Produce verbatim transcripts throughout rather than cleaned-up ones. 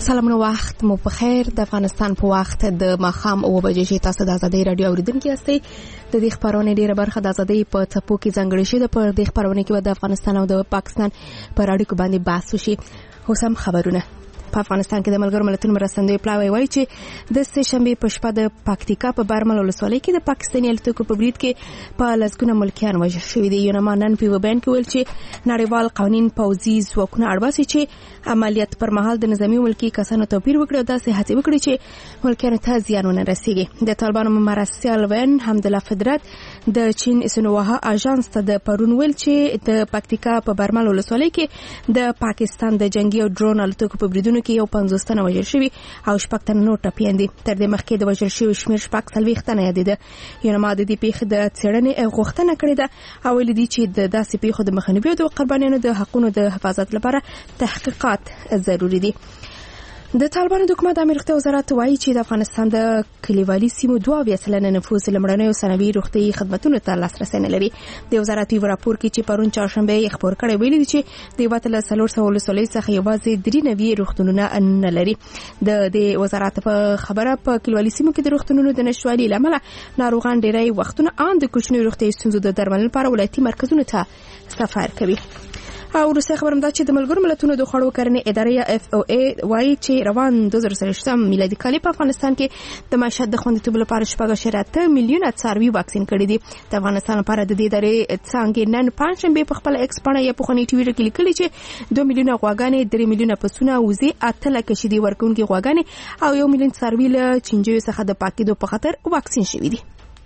سلامونه، وخت مو په خیر. د افغانستان په وخت د ماښام اوه بجې چې تاسو د ازادۍ رادیو اوریدونکي یاستئ. د دې خبرونې ډیره برخه د ازادۍ په څپو کې ځانګړې شوې ده. په دې خبرونه کې به د افغانستان او د پاکستان پر اړیکو باندې بحث وشي. اوس هم خبرونه. په افغانستان کې د ملګرو ملتونو مرستندوی پلاوی وایي چې د سه شنبې په شپه د پکتیکا په برمل ولسوالۍ کې د پاکستاني الوتکو په برید کې په لسګونه ملکیان وژل شوي دي. یونما نن په بیان کې ویل چې نړیوال قوانین پوځي ځواکونه اړباسي چې عملیات پر مهال د نظامی ملکی کسانو توپیر وکړي او داسې هڅې وکړي چې ملکیانو ته زیان ونه رسیږي. د طالبانو مرستیال وین حمدالله فدرت د چین سنوها اژانس ته د پرون ویل چې د پکتیکا په برمل ولسوالۍ کې د پاکستان د جنگي او ډرون الوتکو په بریدونو کې یو پنځوس تنه وژل شوي او شپږ تنه نور ټپیان دي. تر دې مخکې د وژل شوي شمېر شپږ څلوېښت تنه یادېده. یونما د دې پیښې د څېړنې غوښتنه کړې ده او ویلي دي چې د داسې پیښو د مخنیوي او د قربانیانو د حقونو د حفاظت لپاره تحقیقات ضروري دي. د طالبانو د حکومت امیر روغتیا وزارت وایي چې د افغانستان د کلیوالي سیمو دوه اویا سلنه نفوس لمړنیو ثانوي روغتیايي خدماتو ته لاسرسی نه لري. د وزارت یو راپور کې چې پرون چهارشنبه یې خبر کړی ویلي دي چې د یو تل څلور سوه ولسوالیو څخه یوازې درې نوي روغتونونه نه لري. د دې وزارت په خبره په کلیوالي سیمو کې د روغتونونو د نشټوالي لامل ناروغان ډېری وختونه ان د کوچنیو روغتیايي ستونزو د درملنې لپاره ولایتي مرکزونو ته سفر کوي. او روسي خبرم دا چې د ملګرو ملتونو د خوړو کرنې ادارې اف او ای وایي چې روان دوه زره څلوېښتم میلادي کال په افغانستان کې د معیشت د خوندیتوب لپاره شپږ اعشاریه اته میلیونه څاروي واکسین کړي دي. د افغانستان لپاره د دې ادارې څانګې نن پنځشنبه په خپل ایکس باندې یا په خونی ټویټر کې لیکلي چې دوه میلیونه غواګانې، درې میلیونه پسونه، وزې، اته لکه شیدې ورکوونکي غواګانې او یو میلیون څاروي له چینجیو څخه د پاکېدو په خاطر واکسین شوي دي.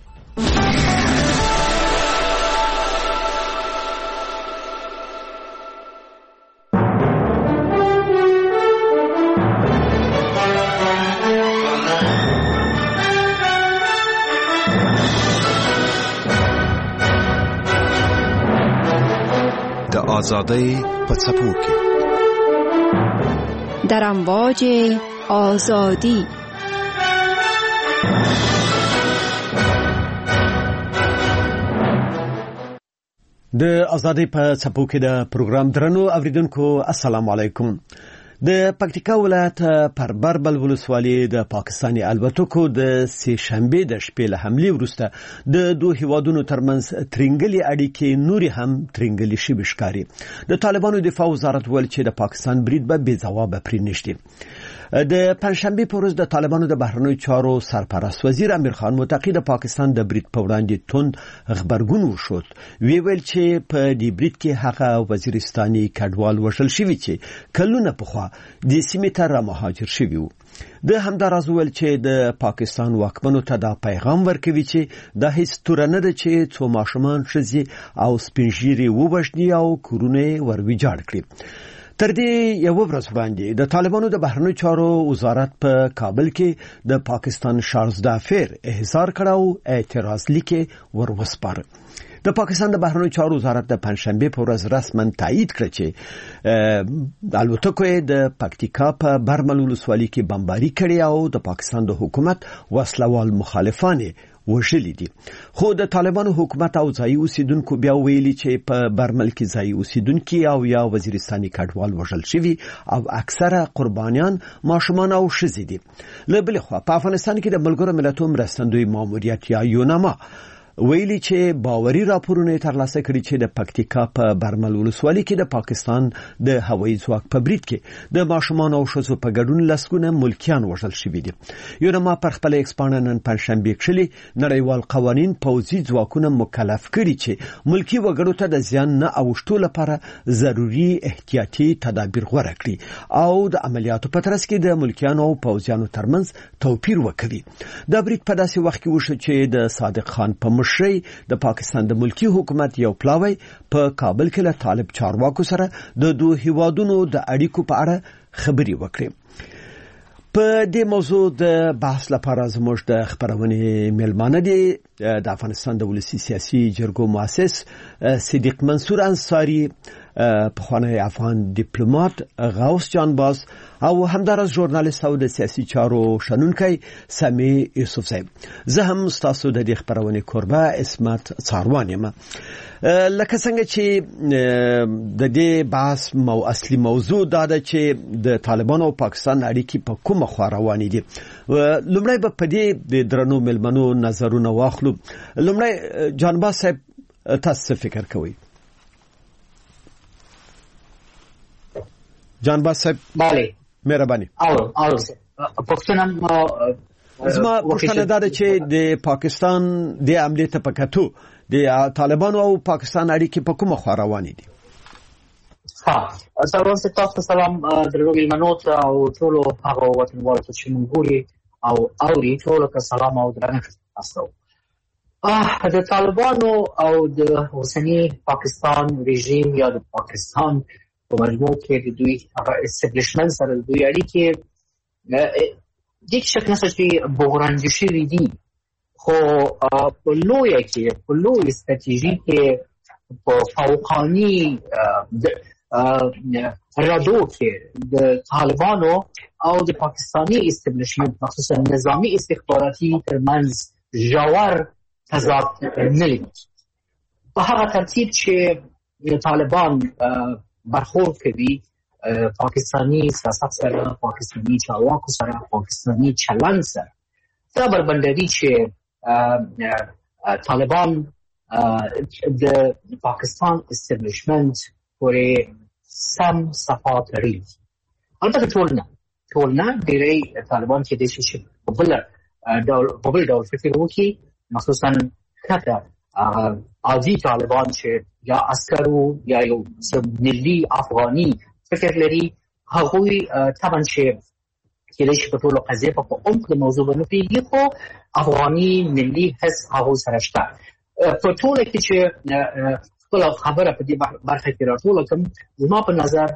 آزادی په څپو کې در امواج آزادی. د آزادی په څپو کې د پروګرام درنو اوریدونکو السلام علیکم. د پکتیکا ولایت پر برمل ولسوالۍ د پاکستاني الوتکو د سه شنبې د شپې له حملې وروسته د دوه هیوادونو ترمنځ ترنګلي اړیکې نورې هم ترنګلي شوې ښکاري. د طالبانو دفاع وزارت ویل چې د پاکستان برید به بې ځوابه پرې نشي. د پنځشنبې په ورځ د طالبانو د بهرنیو چارو سرپرست وزیر امیر خان متقی د پاکستان د برید په وړاندې توند خبرګون وشود. وی ویل چې په دې برید کې هغه وزیرستاني کډوال وژل شوي چې کلونه پخوا د سیمې ته را مهاجر شوي وو. د همداراز ویل چې د پاکستان واکمنو ته دا پیغام ورکوي چې دا هیڅ توره نه ده چې څو ماشومان، ښځې او سپین ږیري ووژني او کورونه ور ویجاړ کړي. تر دې یو ورځ وړاندې د طالبانو د بهرنیو چارو وزارت په کابل کې د پاکستان شارزده افیر احضار کړ او اعتراض لیک ور وسپاره. د پاکستان د بهرنیو چارو وزارت د پنځشنبه په ورځ رسماً تایید کړ چې الوتکو د پکتیکا په برمل ولسوالۍ کې بمباري کړې او د پاکستان د حکومت وسلوال مخالفان وژلي دي. خو د طالبانو حکومت او ځایي اوسیدونکو بیا ویلي چې په برمل کې ځایي اوسیدونکي او یا وزیرستاني کډوال وژل شوي او اکثره قربانیان ماشومان او ښځې دي. له بلې خوا په افغانستان کې د ملګرو ملتونو مرستندوی ماموریت یا یونما ویلي چې باوري راپورونه ترلاسه کړي چې د پکتیکا په برمل ولسوالۍ کې د پاکستان د هوایي ځواک په برید کې د ماشومان او ښځو په ګډون لسګونه ملکیان وژل شوي دي. یونما پر خپل ایکس باندې نن پنځشنبه کښلي نړیوال قوانین پوځي ځواکونه مکلف کړي چې ملکی وګړو ته د زیان نه اوښتو لپاره ضروري احتیاطي تدابیر غوره کړي او د عملیاتو په ترڅ کې د ملکیانو او پوځیانو ترمنځ توپیر وکړي. دا برید په داسې وخت کې وشو چې د صادق خان په مشرۍ د پاکستان د ملکی حکومت یو پلاوی په کابل کې له طالب چارواکو سره د دوه هیوادونو د اړیکو په اړه خبرې وکړې. په دې موضوع د بحث لپاره زموږ د خبرونې میلمانه دي د افغانستان د ولسی سیاسي جرګو مؤسس صدیق منصور انصاری پخوانی افغان ډیپلوماټ غوث جانباز او همدارس ژورنالیست او د سیاسي چارو شنونکی سامي یوسف صاحب. زه هم تاسو د دې خبرونه کوربه اسمت څاروان یم. لکه څنګه چې د دې بحث مو اصلي موضوع دا ده چې د طالبان او پاکستان اړیکې په کومه خوا روانې دي. لومړی به په دې د درنو ملمنو نظرونه واخلو. لومړی جانباز صاحب تاسو فکر کوئ؟ جانباز صاحب بله مهرباني. او او پښتون زما پښتنه دا ده چې د پاکستان د عملیات ته پکاتو د طالبانو او پاکستان اړیکې په کومه خوا روانې دي؟ ها سلام ستاسو سلام درنو ملمنو ته او ټولو هغه وطنوالو ته چې موږ ګوري او اوري ټولو ته سلام او درنښت تاسو. اه د طالبانو او د اوسنی پاکستان رژیم یا د پاکستان په مجموع کې د دوی هغه استابلیشمنت سره د دوی اړیکې د شک نه چې بحرانجي شوي دي، خو په لویه کې په لوی استراتیژي کې په فوقاني ردو کې د طالبانو او د پاکستاني استابلیشمنت مخصوصا نظامی استخباراتي ترمنځ ژور تضاد نه لري. په هغه ترتیب چې طالبان برخورد کوي پاکستانی سیاست سره، پاکستانی چارواکو سره، پاکستانی چلند سره، دا بربندوي چې طالبان د پاکستان استابلیشمنت پورې سم صفات لري. البته ټول نه ټول نه ډېری طالبان چې د شي په بل ډول په بل ډول فکر وکړي، مخصوصا کته عادي طالبان چې یا عسکرو یا یو ملي افغاني فکر لري، هغوی طبعا چې کېدای شي په ټولو قضیه په عمق د موضوع باندې پیږي، خو افغاني ملي حس هغوی سره شته. په ټوله کې چې خپله خبره په دې برخه کې راټوله کړم، زما په نظر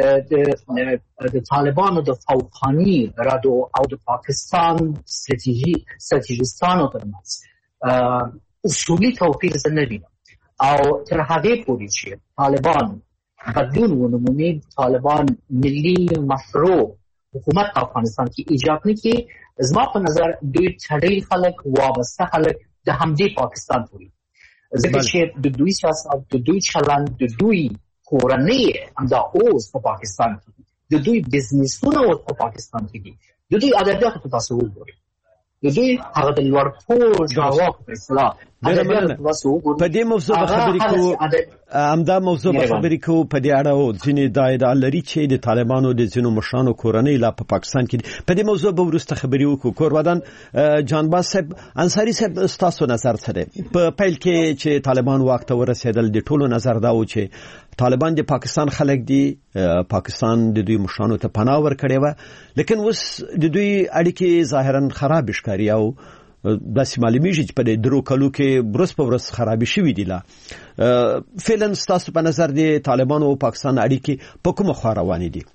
د طالبانو د فوقاني ردو او د پاکستان ستراتیژیستانو ترمنځ اصولي توپیر زه نه وینم، او تر هغې پورې چې طالبان بدلون ونمومي، طالبان ملي مشروع حکومت په افغانستان کې ایجاد نه کړي، زما په نظر دوی تړلي خلک، وابسته خلک د همدې پاکستان پورې، ځکه چې د دوی سیاست، د دوی چلند، د دوی کورنۍ همدا اوس په پاکستان کې دي، د دوی بزنسونه اوس په پاکستان کې دي، د دوی ادبیاتو ته تاسو وګورئ، د دوی هغه د لوړ پوړ چارواکو په اصطلاح په دې موضوع به خبرې کوو، همدا موضوع به خبرې کوو په دې اړه، او ځینې دا ادعا لري چې د طالبانو د ځینو مشرانو کورنۍ لا په پاکستان کې دي. په دې موضوع به وروسته خبرې وکړو. کوربدان جانباز صاحب، انصاري صاحب، ستاسو نظر څه دی؟ په پیل کې چې طالبان واک ته ورسېدل، د ټولو نظر دا و چې طالبان د پاکستان خلک دي، پاکستان د دوی مشرانو ته پناه ورکړې وه، لیکن اوس د دوی اړیکې ظاهرا خراب ښکاري او داسې معلومیږي چې په دې درو کلو کې برس په برس خرابې شوي دي. لا فعلا ستاسو په نظر د طالبانو او پاکستان اړیکې په کومه خوا روانې دي؟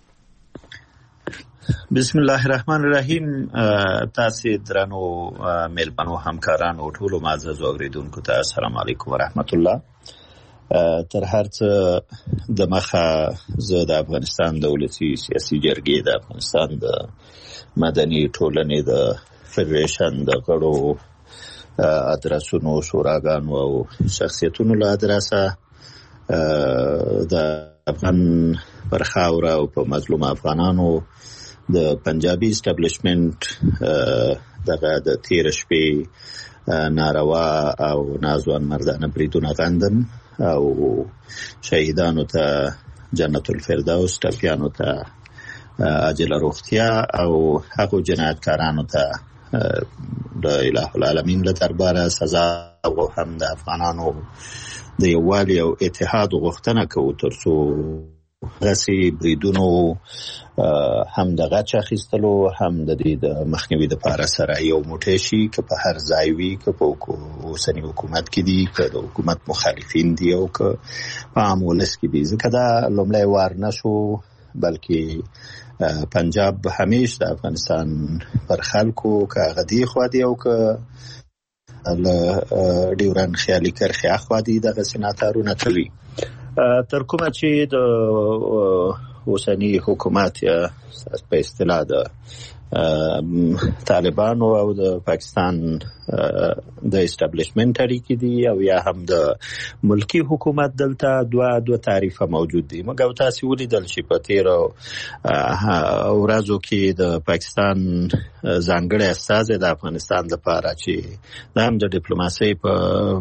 بسم الله الرحمن الرحیم. تاسو درنو ملمنو همکارانو ټولو معزز اوریدونکو ته السلام علیکم ورحمت الله. تر هر څه د مخه زه د افغانستان دولتي سیاسي جرګې، د افغانستان د مدني ټولنې د فدریشن د غړو ادرسونو، شوراګانو او شخصیتونو له ادرسه د افغان پر خاوره او په مظلوم افغانانو د پنجابي اسټابلیشمنت دغه د تیر شپې ناروا او نازوان مردانه بریدونه غندم، او شهیدانو ته جنت الفردوس، ټپیانو ته عاجله روغتیا، او هغو جنایتکارانو ته د اله العالمین له درباره سزا، او هم د افغانانو د یووالي او اتحاد غوښتنه کوو ترڅو داسې بریدونو هم د غچ اخیستلو، هم د دې د مخنیوي دپاره سره یو موټی شي، که په هر ځای وي، که په اوسني حکومت کې دي، که د حکومت مخالفین دي، او که په عام ولس کې دي. ځکه دا لومړی وار نه شو، بلکې پنجاب همیش د افغانستان پر خلکو، که هغه دې خوا دي او که له ډیورن خیالي کرښې اخوا دي، دغه سیناتارونه کوي. تر کومه چې د اوسنی حکومت یا په اصطلاح د طالبانو او د پاکستان د اسټابلیشمنت اړیکې دي او یا هم د ملکی حکومت دلته دوه دوه تعریفه موجود دي. موږ او تاسو ولیدل چې په تیرو ورځو کې د پاکستان ځانګړی استازی د افغانستان لپاره چې د هم د ډیپلوماسۍ په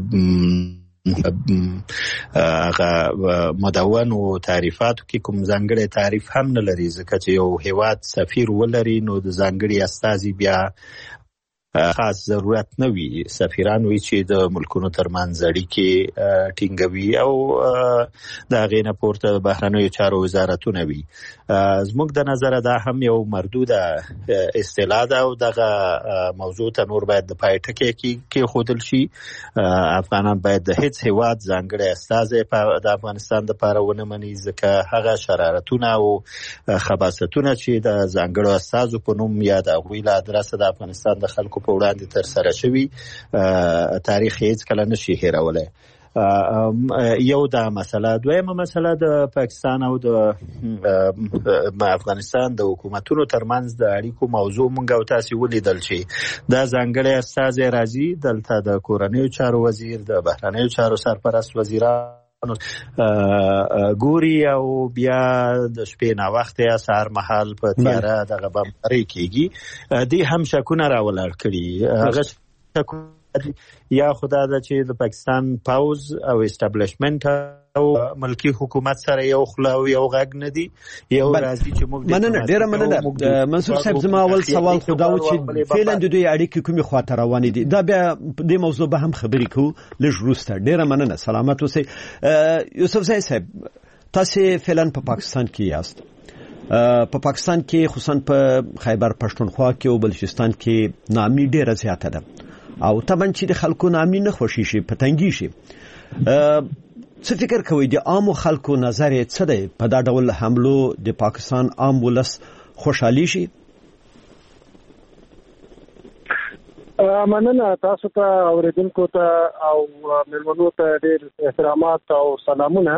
هغه مدون او تعریفاتو کې کوم ځانګړی تعریف هم نه لري، ځکه چې یو هیواد سفیر ولري نو د ځانګړي استازي بیا خاص ضرورت نه وي. سفیران وي چې د ملکونو ترمنځ اړیکې ټینګوي او د هغې نه پورته بهرنیو چارو وزارتونه وي. زموږ د نظره دا هم یو مردوده اصطلاح ده او دغه موضوع ته نور باید د پای ټکی کېښودل شي. افغانان باید د هیڅ هیواد ځانګړی استازی د افغانستان دپاره ونه مني، ځکه هغه شرارتونه او خباثتونه چې د ځانګړو استازو په نوم یا د هغوی له ادرسه د افغانستان د خلکو په وړاندې تر سره شوي تاریخ هیڅ کله نشي هیرولی. یو دا مسله. دویمه مسله د پاکستان او د افغانستان د حکومتونو ترمنځ د اړیکو موضوع مونږ او تاسو ولیدل چې دا ځانګړی استازی راځي دلته د کورنیو چارو وزیر، د بهرنیو چارو سرپرست وزیران ګوري او بیا د شپې ناوخته یا سهار مهال په تیاره دغه بمباري کیږي. دې هم شکونه راولړ کړي. هغه شکونه یا خدا دا چې د پاکستان پاوز او اسټابلیشمنت او ملکی حکومت سره یو خلا او یو غږ نه دی. یو راځي چې موږ مننه ډیره مننه منصور صاحب. زما اول سوال خدا و چې فعلا د دوی اړیکې کومې خواته روانې دي، دا بیا د موضوع به هم خبرې کوو لږ وروسته. ډیره مننه، سلامت اوسئ. یوسف زئی صاحب، تاسو فعلا په پاکستان کې یاست. په پاکستان کې خصوصا په خیبر پښتونخوا کې او بلوچستان کې نامي ډیره زیاته ده او طبعا چې د خلکو نامي نه خوشي شي پتنګي شي. څه فکر کوئ د عامو خلکو نظر یې څه دی په دا ډول حملو د پاکستان عام ولس خوشحالي شي؟ مننه تاسو ته اوریدونکو ته او مېلمنو ته ډېر احترامات او سلامونه.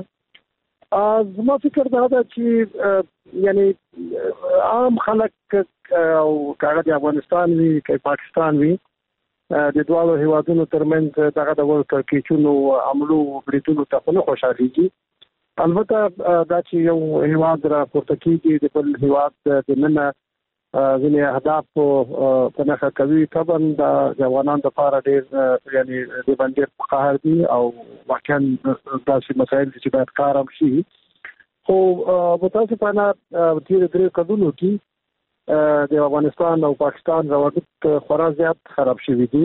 زما فکر دا ده چې یعنی عام خلک او هغه د افغانستان وي که پاکستان وي د دوه هیوادونو ترمنځ دغه ډول کړکېچونو عملو بریدونو ته نه خوشحالېږي. البته دا چې یو هیواد راپورته کېږي د بل هیواد دننه ځینې اهداف په نښه کوي، طبعا د افغانانو دپاره ډېر یعنې د باندې ډېر قهر دي او واقعا داسې مسایل دي چې باید کار هم شي. خو متاسفانه تېرو درې کلونو کې د افغانستان او پاکستان روابط خورا زیات خراب شوي دي.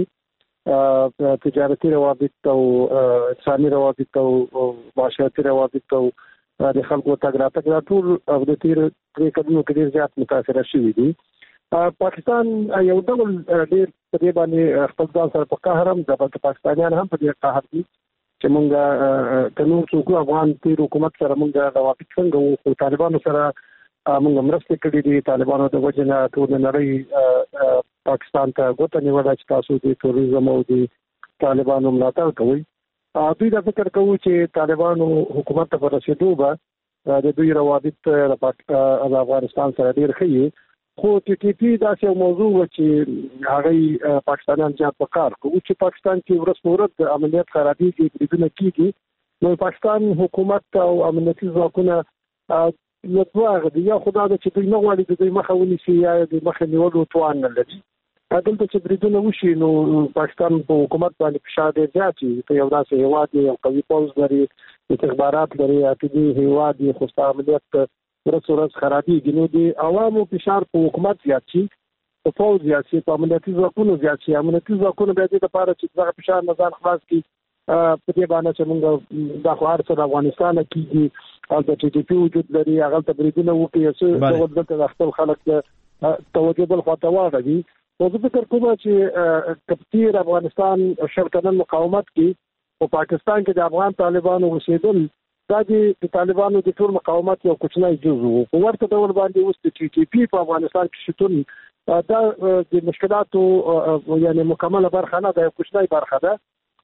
تجارتي روابط او انساني روابط او معاشرتي روابط او د خلکو تګ راتګ ټول د تېرو درې کلونو کې ډېر زیات متاثره شوي دي. پاکستان یو ډول ډېر په دې باندې خپل ځان سره په قهر هم ده، بلکې پاکستانیان هم په دې قهر دي چې مونږ که نور څوک افغان تېر حکومت سره مونږ روابط څنګه وو، خو طالبانو سره مونږ مرستې کړې دي. طالبانو د وجې نه ټوله نړۍ پاکستان ته ګوته نیوله چې تاسو د توریزم او د طالبانو ملاتړ کوئ. دوی دا فکر کوو چې طالبانو حکومت ته په رسېدو به د دوی روابط د افغانستان سره ډېر ښه وي. خو ټي ټي پي داسې یو موضوع وه چې هغوی پاکستانیان زیات په کار کوو چې پاکستان کې ورځ په ورځ د امنیت خرابېږي، بریدونه کېږي. نو پاکستان حکومت او امنیتي ځواکونه یو دوه هغه دي، یا خو دا ده چې دوی نه غواړي د دوی مخه ونیسي یا د مخه نیولو توان نه لري. دلته چې بریدونه وشي نو پاکستان په حکومت باندې فشار ډېر زیات وي. ته یو داسې هیواد یې، یو قوي پوځ لري، استخبارات لري، عقیدي هیواد یې، خو ستا امنیت ورځ ورځ خرابېږي. نو د عوامو فشار په حکومت زیات شي، په پوځ زیات شي، په امنیتي ځواکونو زیات شي. امنیتي ځواکونه بیا دې لپاره چې دغه فشار نه ځان خلاص کړي په دې باندې چې موږ دا خو هر څه د افغانستان کېږي، هلته ټي ټي پي وجود لري، هغلته بریدونه وکړي، څه ډول دلته د خپل خلک توجه بل خواته واړوي. نو زه فکر کوم چې کپتیر افغانستان شل کلن مقاومت کې په پاکستان کې د افغان طالبانو اوسېدل دا د طالبانو د ټول مقاومت یو کوچنی جز و. په ورته ډول باندې اوس د ټي ټي پي په افغانستان کې شتون دا د مشکلاتو یعنی مکمله برخه نه ده، یو کوچنی برخه ده.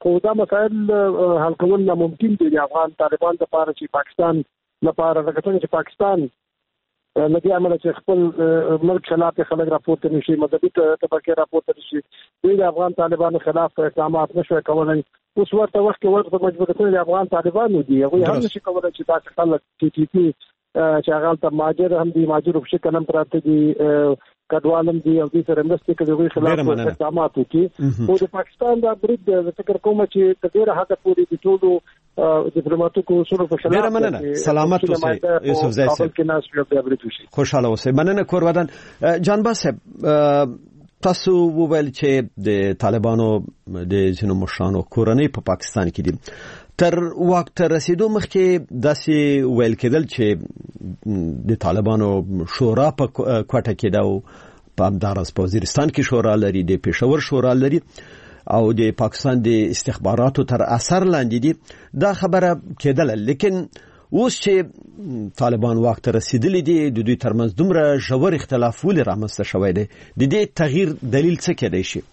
خو دا مسایل حل کول ناممکن دي د افغان طالبان لپاره چې پاکستان لپاره راځي چې پاکستان لکه عمل چې خپل ملک خلاف خلک راپورته نشي مذهبي طبقه راپورته نشي دوی د افغان طالبانو خلاف اقدامات نشوي کولای اوس ورته وخت کې ورته مجبور دي افغان طالبانو دي هغه هم نشي کولای چې تاسو خلک ټي ټي پی چې هغه ته ماجر هم دي ماجر په شکل هم پراته دي کډوالم دي او دې سره مرسته کوي خلاف اقدامات وکړي او د پاکستان د برید د فکر کوم چې د ډیره حد پورې د ټولو ډیپلوماټیکو اصولو په خلاف ډیره مننه سلامت اوسئ یوسف زئی صاحب خوشاله اوسئ مننه کورودان جان صاحب تاسو وویل چې د طالبانو د ځینو مشرانو کورنۍ په پاکستان کې دي تر وخت رسیدو مخکې داسې ویل کېدل چې د طالبانو شورا په کوټه کې دا په همدارس په وزیرستان کې شورا لري د پېښور شورا لري او د پاکستان د استخباراتو تر اثر لاندې دي دا خبره کېدله لیکن اوس چې طالبان وخت رسیدلی دي د دوی ترمنځ دومره ژور اختلاف ولې رامنځته شوی دی د دې تغییر دلیل څه کېدای شي؟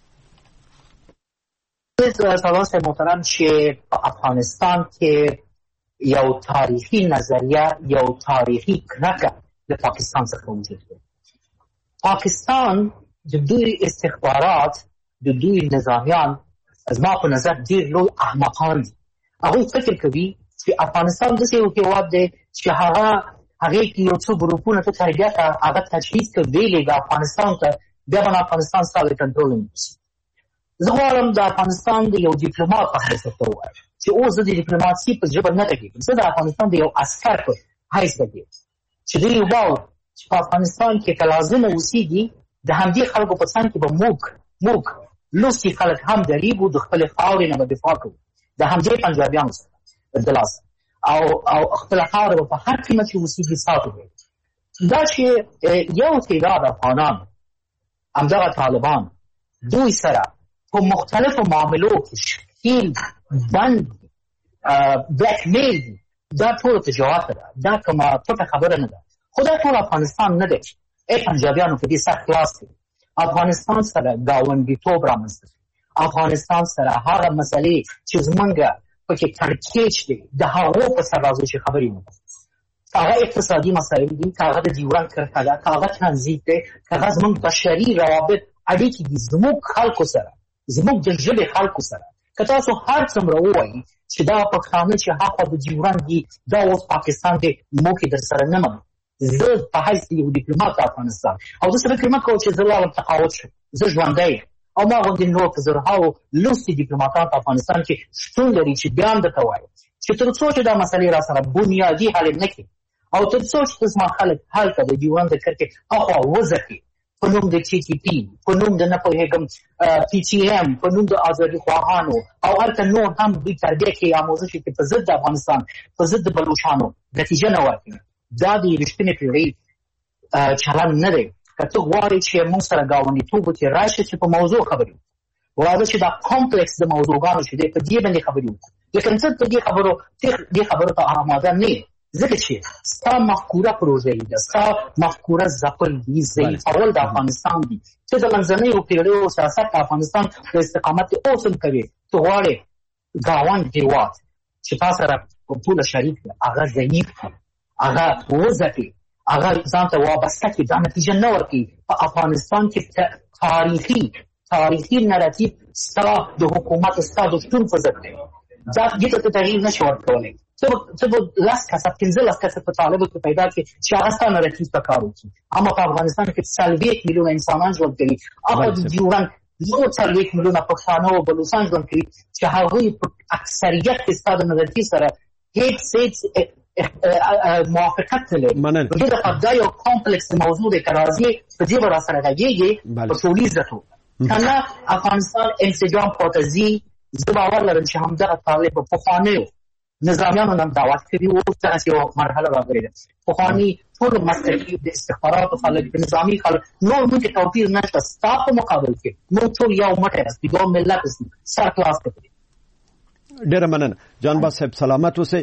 سلام صاحب محترم چې په افغانستان کې یو تاریخي نظریه یو تاریخي کرکه د پاکستان څخه وجود لري. پاکستان د دوی استخبارات د دوی نظامیان زما په نظر ډېر لوی احمقان دي. هغوی فکر کوي چې افغانستان داسې یو هېواد دی چې هغه هغې کې یو څو ګروپونه ته تربیه کړه هغه تجهیز کړه ویلېږه افغانستان ته بیا به افغانستان ستا له کنټرول ونیسي. زه غواړم د افغانستان د یو ډیپلومات په حیث ورته ووایم چې اوس زه د ډیپلوماسي په ژبه نه غږېږم، زه د افغانستان د یو عسکر په حیث غږېږم چې دوی وایي چې په افغانستان کې که لازمه اوسېږي د همدې خلکو په څنګ کې به موږ موږ لوستي خلک هم درېږو د خپلې خاورې نه به دفاع کوو د همدې پنجابیانو سره د لاسه او او خپله خاوره به په هر قیمت چې اوسېږي ساتو. دا چې یو تعداد افغانان همدغه طالبان دوی سره په مختلفو معاملو کې شکیل بند بلیک میل دي دا ټولو تجارت ده، دا کومه پټه خبره نه ده. خو دا ټول افغانستان نه دی چې ای پنجابیانو په دې سر خلاص کړي. افغانستان سره ګاونډیتوب رامنځته کړي، افغانستان سره هغه مسلې چې زمونږ پکې کړکېچ دی د هغو په سر راځو چې خبرې نه کوو. که هغه اقتصادي مسایل دي، که هغه د ډیورنډ کرښه ده، که هغه ترانزیت دی، که هغه زمونږ بشري روابط اړیکې دي زموږ خلکو سره زموږ د ژبې خلکو سره. که تاسو هر څومره ووایي چې دا پښتانه چې هاخوا د ډیورنډ دي دا اوس پاکستان دی موږ در سره نه منو. زه په حیث د یو ډیپلومات د افغانستان او زه سره فکر مه کوم چې زه لاړم تقاعد شم، زه ژوندی یم او ما غوندې نور په زرهاو لوستي ډیپلوماتان په افغانستان کې شتون لري چې بیا هم درته وایم چې تر څو چې دا مسلې را سره بنیادي حل نه کړي او تر څو چې زما خلک هلته د ډیورنډ د کرښې اخوا وځکي په نوم د ټي ټي پي، په نوم د نه پوهېږم پي ټي ایم، په نوم د آزادي خواهانو او هلته نور هم دوی تربیه کوي آموزش کوي په ضد د افغانستان په ضد د بلوچانو نتیجه نه ورکوي. دا د رښتینې پیړۍ چلن نه دی. که ته غواړې چې موږ سره ګاونډیتوب وکړې راشه چې په موضوع خبرې وکړو، راځه چې دا کمپلیکس د موضوعګانو چې دی په دې باندې خبرې وکړو. لیکن ته په دې خبرو دې خبرو ته آماده نه یې ځکه چې ستا مفکوره پروژه ده، ستا مفکوره ځپل دي، ضعیفول د افغانستان دي. ته د منځنیو پیړیو سیاست د افغانستان د استقامت اوس هم کوې. ته غواړې ګاونډ هېواد چې تا سره ټوله شریک ده هغه ضعیف کړي، هغه وځپي، هغه ځان ته وابسته کړي، دا نتیجه نه ورکوي. په افغانستان کې تاریخي تاریخي نراتیو ستا د حکومت ستا د شتون په ضد دی. دا دې ته تغییر نشي ورکولی. ته به لس کسه پنځه لس کسه په طالبو کې پیدا کړي چې هغه ستا نراتیو په کار وکړي. اما په افغانستان کې څلوېښت میلیونه انسانان ژوند کوي، هغه د ډیورنډ نور څلوېښت میلیونه پښتانه او بلوچان ژوند کوي چې هغوی په اکثریت کې ستا د نظریې سره هیڅ هیڅ موافقت نه لري. په دې دفعه دا یو کمپلیکس موضوع دی که راځې په دې به را سره غږېږې په ټولیزه توګه که نه افغانستان انسجام پاتې ځي. زه باور لرم چې همدغه طالب په پخوانیو نظامیانو هم دعوت کوي اوس دغسې یوه مرحله راغلې ده. پخواني ټول مسلکي د استخباراتو خلک د نظامي خلک نور موږ کې توپیر نشته. ستا په مقابل کې موږ ټول یو موټی یاست، یو ملت یاست، سر خلاص کړئ. ډېره مننه جانباز صاحب، سلامت اوسئ.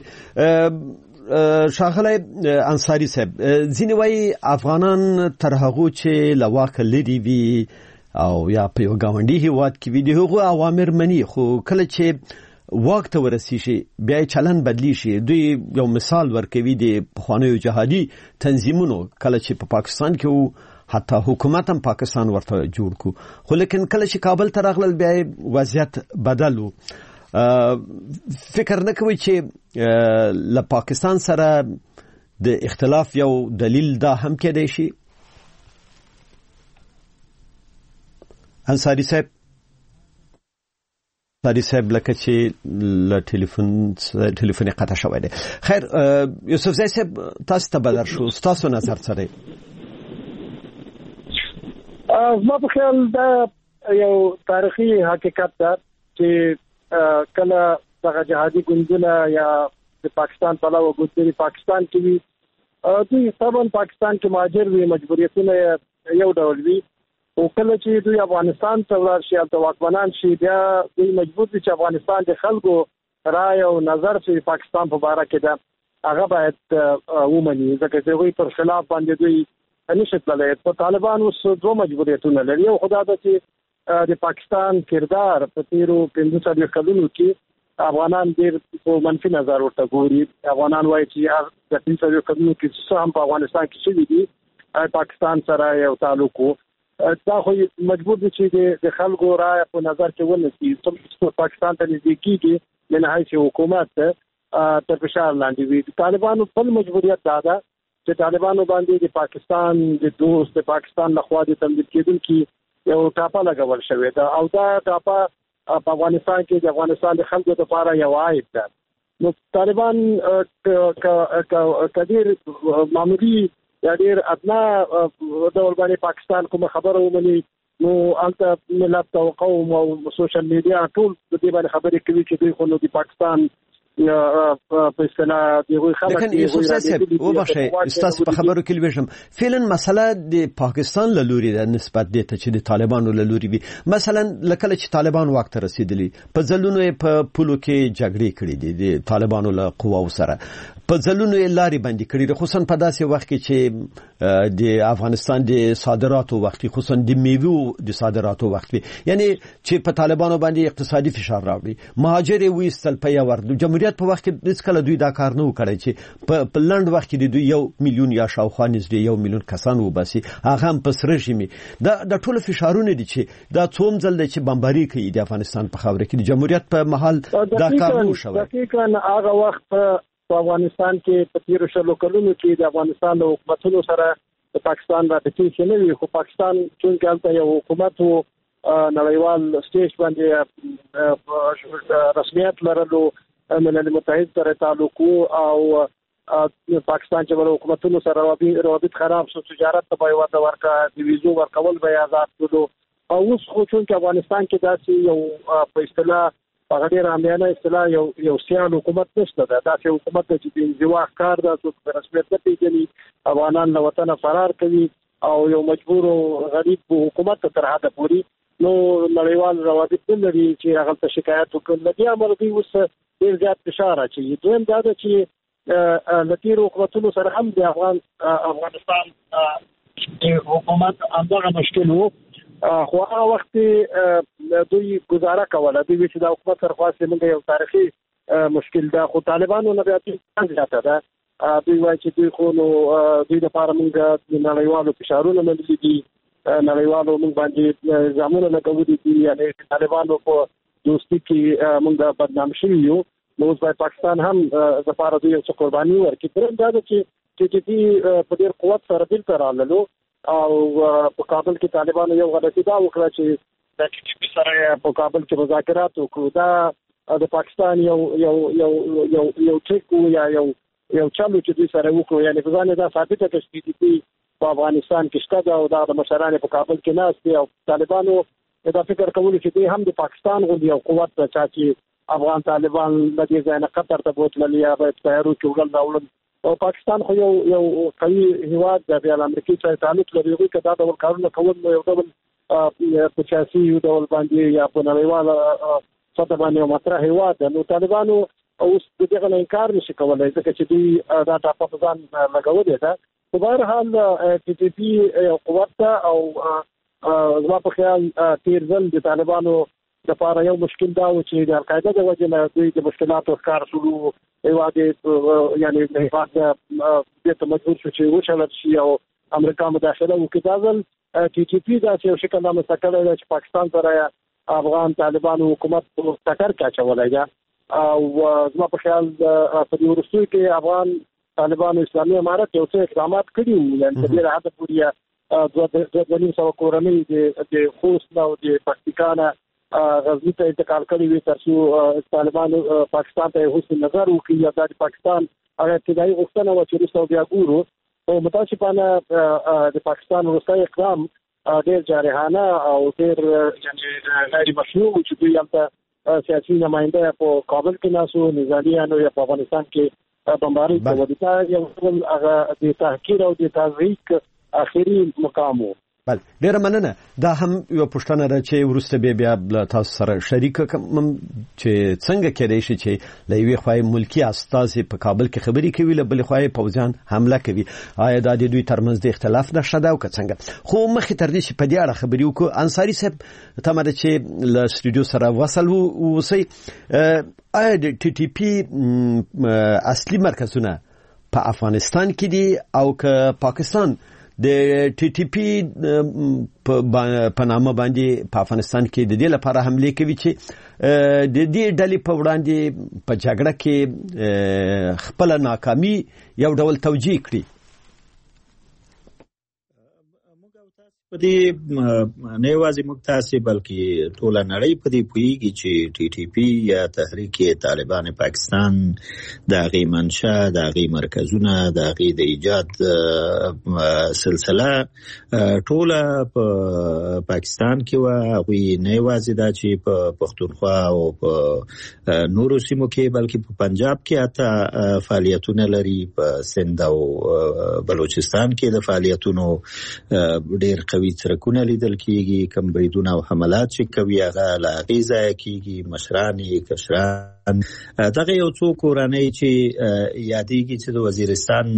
ښاغلی انصاري صاحب، ځینې وایي افغانان تر هغو چې له واکه لرې وي او یا په یو ګاونډي هیواد کې وي د هغو اوامر مني، خو کله چې واک ته ورسیږي بیا چلن بدلی شي. دوی یو مثال ورکوي د پخوانیو جهادي تنظیمونو کله چې په پا پاکستان کې وو، حتی حکومت هم پاکستان ورته جوړ کو، خو لیکن کله چې کابل ته راغلل بیا وضعیت بدل و. فکر نه کوي چې له پاکستان سره د اختلاف یو دلیل دا هم کېدای شي؟ انصاری صاحب انصاری صاحب لکه چې له ټلیفون ټلیفون قطع شوی دی. خیر یوسف زئی صاحب تاسو ته بدر شو، تاسو نظر سره ما په خیال دا یو تاریخي حقیقت ده چې کله دغه جهادي ګوندونه یا د پاکستان په علاوه ګوندونه پاکستان کې وي، دوی طبعا پاکستان کې مهاجر وي، مجبوریتونه یو ډول وي، او کله چې دوی افغانستان ته ورشي شي او واکمنان شي بیا دوی مجبور دي چې افغانستان د خلکو رائے او نظر چې پاکستان په اړه کې ده هغه باید ومني، ځکه چې دوی پر خلاف باندې دوی نشي تللی. په طالبان اوس دوه مجبوریتونه لري، یو خدا ده چې د پاکستان کردار په تیرو پنځه څلوېښت کلونو کې افغانان ډېر په منفي نظر ورته ګوري. افغانان وایي چې د پنځه څلوېښت کلونو کې څه هم په افغانستان کې شوي دي پاکستان سره یو تعلق وو، دا خو مجبور دي چې د خلکو رائے په نظر کې ونیسي. څومره پاکستان ته نږدې کېږي من حیث حکومت تر فشار لاندې وي. طالبانو خپل مجبوریت دا ده چې طالبانو باندې د پاکستان د دوست د پاکستان لخوا د تمدید کېدونکي یو ټاپه لګول شوې ده، او دا ټاپه په افغانستان کې د افغانستان د خلکو لپاره یو عیب ده. نو طالبان کډیر معمولی یا ډیر ادنا ډول باندې پاکستان کوم خبره ومني، نو البته ملت او قوم او سوشل میډیا ټول د دې باندې خبرې کوي چې دوی خو نو د پاکستان په اصطلاح دیغه خلک لیکن یوسف صاحب وبخښئ استاسو په خبرو کې لويشم فعلا مسله د پاکستان له لوري د نسبت د ته چې د طالبانو له لوري وي. مثلا لکه چې طالبان وخت رسیدلی په ځلونو په پولو کې جګړې کړې دي د طالبانو له قواو سره، په ځلونو لاري باندې کړې، خصوصا په داسې وخت کې چې د افغانستان د صادراتو وخت، خصوصا د میوو د صادراتو وخت، یعنی چې په طالبانو باندې اقتصادي فشار راوړي، مهاجر ویستل په یو ور جمهوریت په وخت کې د څکل دوی دا کار نه وکړي چې په لند وخت کې دوی یو میلیون یا شاوخوا نږدې یو میلیون کسان وباسي، هغه هم په سره شي. دا د ټولو فشارونه دي چې دا څوم ځل چې بمباري کوي د افغانستان په خاور کې د جمهوریت په محل دا کار نه شوی. دقیقاً هغه وخت په افغانستان کې په تیرو شلو کلونو کې د افغانستان د حکومتونو سره د پاکستان رابطې نه وي، خو پاکستان چې هلته یو حکومت وو نړیوال سټیج باندې رسمیت لرلو، ملل متحد سره تعلق او پاکستان چې له حکومتونو سره روابط خراب شو، تجارت ته به وده ورکا، د ویزو ورکول به آزاد کړو، او اوس خو چې افغانستان کې داسې یو په اصطلاح په غیر عامیانه اصطلاح یو یو سیال حکومت نشته ده. داسې حکومت چې د انزوا کار ده، څوک رسمیت نه پیژني، افغانان له وطن فرار کوي او یو مجبور او غریب حکومت تر حده پوري نو نړیوال روابط نه لري چې هغه ته شکایت وکړي. لدی امر دی اوس ډیر زیات فشار اچي. دویم دا ده چې لتیر حکومتونو سره هم د افغان افغانستان حکومت همدغه مشکل وو، خو هغه وخت دوی گزاره کوله، دوی چې د حکومت سره خاصه موږ یو تاریخي مشکل ده، خو طالبانو نه بیا ځاته ده. دوی وایي چې دوی خو نو دوی لپاره موږ د نړیوالو فشارونو منلي دي، نړیوالو موږ باندې ځامونه لګولي دي، یعنی طالبانو په دوستي کې موږ بدنام شوي یو. نو اوس باید پاکستان هم لپاره دوی یو څه قرباني ورکړي. درېیم دا ده چې چې دوی په ډېر قوت سره دلته راللو او په کابل کې طالبانو یو غلطي دا وکړه چې د ټي ټي پي سره په کابل کې مذاکرات وکړو. دا د پاکستان یو یو یو یو یو ټریک یا یو یو چالو چې دوی سره وکړو، یعنی په ځان دا ثابته کړه چې ټي ټي پي په افغانستان کې شته ده او دا د مشرانو په کابل کې ناست دي، او طالبانو دا فکر کوي چې دوی هم د پاکستان غوندي یو قوت ته چې افغان طالبان د دې ځای نه قطر ته بوتل یا په تیارو کې وګل راوړل، او پاکستان خو یو یو قوي هیواد دی، بیا امریکای سره تعلق لري، خو کدا ډول کارونه کول نو یو ډول په سیاسي یو ډول باندې یا په نړیواله سطح باندې مطرح هیواد دی. نو طالبانو اوس دغه انکار نشي کولای ځکه چې دوی دا ټاپه په ځان لګولې ده. په هر حال ټي ټي پی قوت او زما په خیال تیر ځل د طالبانو لپاره یو مشکل دا و چې د القاعده د وجه نه دوی د مشکلاتو ښکار شروع هیواد یعنی د هیواد دې ته مجبور شو چې وشلل شي او امریکا مداخله وکړي. دا ځل ټي ټي پی دا چې شکل نامه سکړه ده چې پاکستان سره افغان طالبانو حکومت په ټکر کې اچولای دی او زما په خیال په دې ورستوي کې افغان طالبانو اسلامي امارت یو څه اقدامات کړي وو یعنی په دې حد پورې د د نیم سو کورنۍ د خوست او د پاکستان غزنی ته انتقال کړي وي ترڅو طالبانو پاکستان ته حسن نظر وکړي یا د پاکستان هغه ابتدایي غوښتنه و چې روسو بیا ګورو او متاسفانه د پاکستان وروستی اقدام ډېر جارحانه او ډېر یعنی غیر مشروع چې دوی هلته سیاسي نماینده په کابل کې ناسو نظامیانو یا په افغانستان کې بمباري کوي. دا یو ډول هغه د تحقیر او د تضحیک اخري مقام وو. بل ډیره مننه. دا هم یو پوښتنه ده چې ورسته بیا بیا تاسو سره شریک کوم چې څنګه کېدای شي چې له یوې خواهی ملکی استازي په کابل کې خبري کوي له بل خواهی پوځیان حمله کوي. آیا دا د دوی ترمنځ د اختلاف نشته ده او که څنګه؟ خو مخې تر دې چې په دې اړه خبري وکړو انصاري صاحب ته مده چې له سټوډیو سره وصل ووسی آیا د ټي ټي پی اصلي مرکزونه په افغانستان کې دي او که پاکستان د ټي ټي پی په نامه باندې په افغانستان کې د دې لپاره حمله کوي چې د دې ډلې په وړاندې په جګړه کې خپل ناکامي یو ډول توجیه کړي؟ په دې نه یوازې موږ تاسو بلکې ټول نړۍ په دې پوهیږي چې ټي ټي پی یا تحریک طالبان پاکستان د غي منشا د غي مرکزونه د غي د ایجاد سلسله ټول په پاکستان کې و غوي نه یوازې دا چې په پښتونخوا او په نورو سیمو کې بلکې په پنجاب کې اته فعالیتونه لري، په سند او بلوچستان کې د فعالیتونو ډېر وی ترکونه لیدل کیږي، کم بریدونه او حملات چې کوي هغه لا غیزه کیږي، مشرانی کشران دغه یو څو کورنۍ چې یادېږي چې د وزیرستان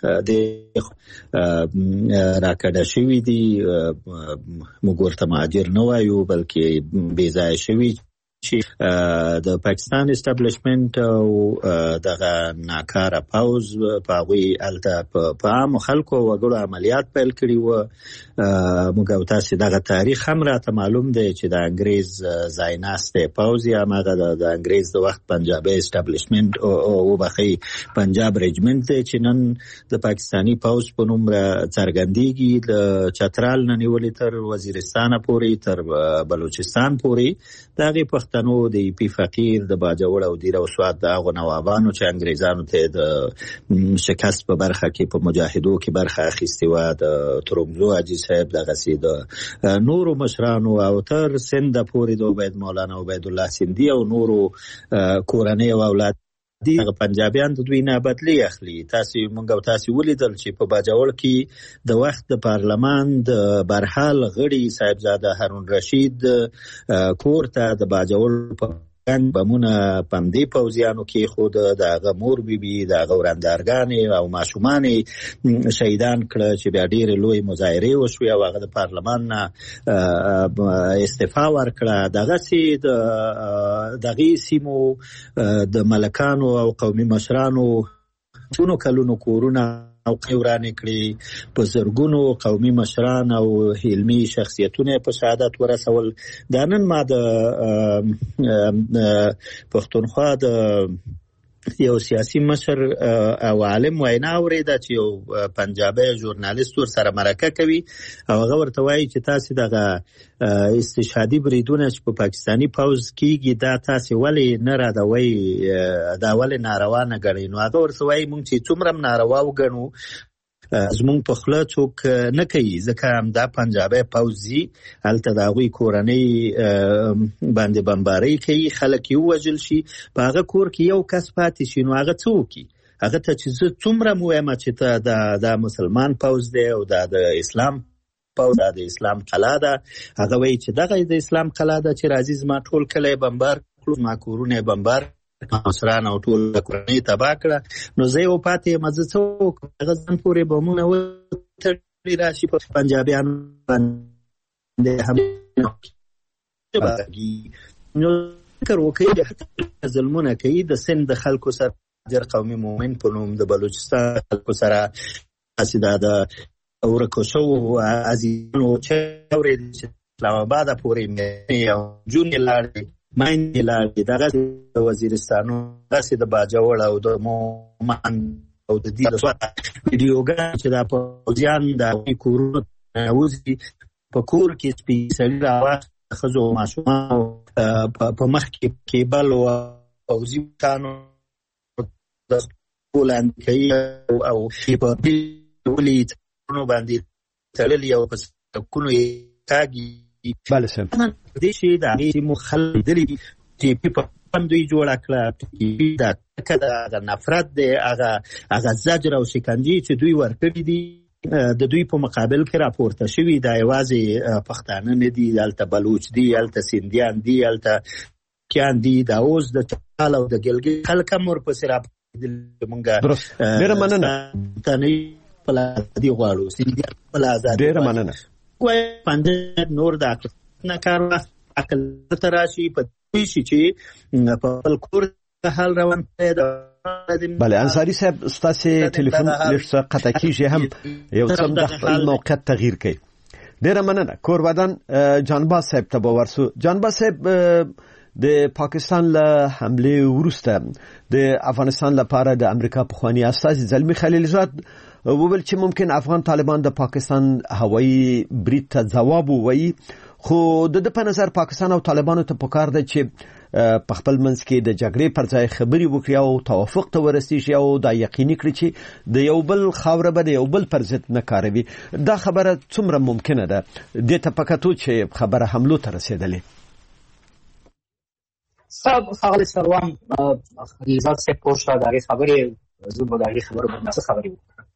د راکړه شوی دي موږ ورته مهاجر نه وایو بلکې بې ځایه شوي چې د پاکستان اسټابلیشمنت او دغه ناکاره پاوز په هغوی هلته په عامو خلکو وګړو عملیات پیل کړي وو. موږ او تاسې دغه تاریخ هم راته معلوم دی چې د انګریز ځایناستی پوځ یا هماغه د انګریز د وخت پنجابي اسټابلیشمنت وبخئ پنجاب ریجمنټ دی چې نن د پاکستاني پوځ په نوم څرګندېږي، له چترال نه نیولې تر وزیرستانه پورې تر بلوچستان پورې د هغې پښتنو د ای پي فقیر د باجوړ او دیر او سوات د هغو نوابانو چې انګریزانو ته د شکست په برخه کې په مجاهدو کې برخه اخیستې وه، د ترنګزو حاجي صاحب دغسې د نورو مشرانو او تر سند پورې د عبید مولانا عبید الله سندي او نورو کورنۍ او اولاد دي هغه پنجابیان د دوی نه بدلی اخلي. تاسو مونږ او تاسو ولیدل چې په باجوړ کې د وخت د پارلمان د برحال غړي صاحبزاده هارون رشید کور ته د باجوړ په ګنګ بمونه پمدې پوځیانو کې خود د هغه مور بیبي د هغه ورندارګانې او ماشومانې شهیدان کړه چې بیا ډېرې لوی مظاهرې وشوې او هغه د پارلمان نه استعفا ورکړه. دغسې د دغې سیمو د ملکانو او قومي مشرانو څونو کلونو کورونه او قیورانې کړي، په زرګونو قومي مشران او علمي شخصیتونه په شهادت ورسول. دا نن ما د پښتونخوا د یو سیاسي مشر او عالم وینا اورېده چې یو پنجابي ژورنالیست ور سره مرکه کوي او هغه ورته وایي چې تاسې دغه استشهادي بریدونه چې په پاکستاني پوځ کېږي دا تاسې ولې نه ردوئ، دا ولې ناروا نه ګڼئ؟ نو هغه ورته وایي موږ چې څومره هم ناروا وګڼو زمونږ په خوله څوک نه کوي، ځکه همدا پنجابی پوځي هلته د هغوی کورنۍ باندې بمبارۍ کوي، خلک یې ووژل شي، په هغه کور کې یو کس پاتې شي نو هغه څه وکړي؟ هغه ته چې زه څومره م ووایم چې ته دا مسلمان پوځ دی او دا د اسلام پوځ، دا د اسلام قلعه ده، هغه وایي چې دغه د اسلام قلعه ده چې راځي زما ټول کلی بمبار کړو، زما کورونه یې بمبار مشران او ټول کورنۍ تباه کړه، نو زه یو پاتې یم، زه څه وکړم؟ هغه ځان پورې بمونه وتړي راشي په پنجابیانو باندې د هم نو فکر وکړي د ظلمونه کوي د سند د خلکو سره د قومي مومن په نوم د بلوچستان خلکو سره اسیدا د ورکو شو عزیزانو چې اورید اسلام آباد پورې مې یو جون لاړې ماین لاړې دغه وزیرستانو داسې د باجوړ او د مومن او د دې د سوات ویډیوګان چې دا په ځان د کورونو اوسې په کور کې سپیشل راوړ خزو ماشومان په مخ کې کېبل او ځکانو د پولند کې او په ولید نو باندې تللی او په کونو یې تاګي بله سم دې شي د مخالف دلی چې په دوی جوړ کړه دا کده د نفرت د هغه هغه زجر او شکنجه چې دوی ورکړي دي د دوی په مقابل کې راپورته شوی دا یوازې پښتانه نه دي دلته بلوچ دي دلته سیندیان دي دلته کیان دي دا اوس د چال او د ګلګي خلک مور په سره مونږه ډیره مننه تنه پلا دی غواړو سیندیان پلا آزاد ډیره مننه کوی پند نور دا نه کار عقل تراشي په شي چې په کور حال روان پیدا بله انصاری صاحب ستاسو ټلیفون لږ قطع کیږي هم یو څه د خپل موقعیت تغییر کوي ډیره مننه کورودان جانباز صاحب ته ورسو جانباز صاحب د پاکستان له حمله وروسته د افغانستان لپاره د امریکا پخوانی استازي زلمی خلیلزاد وویل چې ممکن افغان طالبان د پاکستان هوایي برید ته ځواب ووایي خو د په نظر پاکستان او طالبانو ته پکار ده چې په خپل منځ کې د جګړې پر ځای خبري وکړي او توافق ته ورسیږي او دا یقیني کړي چې د یو بل خاوره به د یو بل پر ضد نه کاروي دا خبره څومره ممکنه ده د تپکاتو چې خبره حملو ته رسیدلې صاحب خالد سروان ریاضت سے پوښتنه دغه خبره زوب دغه خبره په څه خبري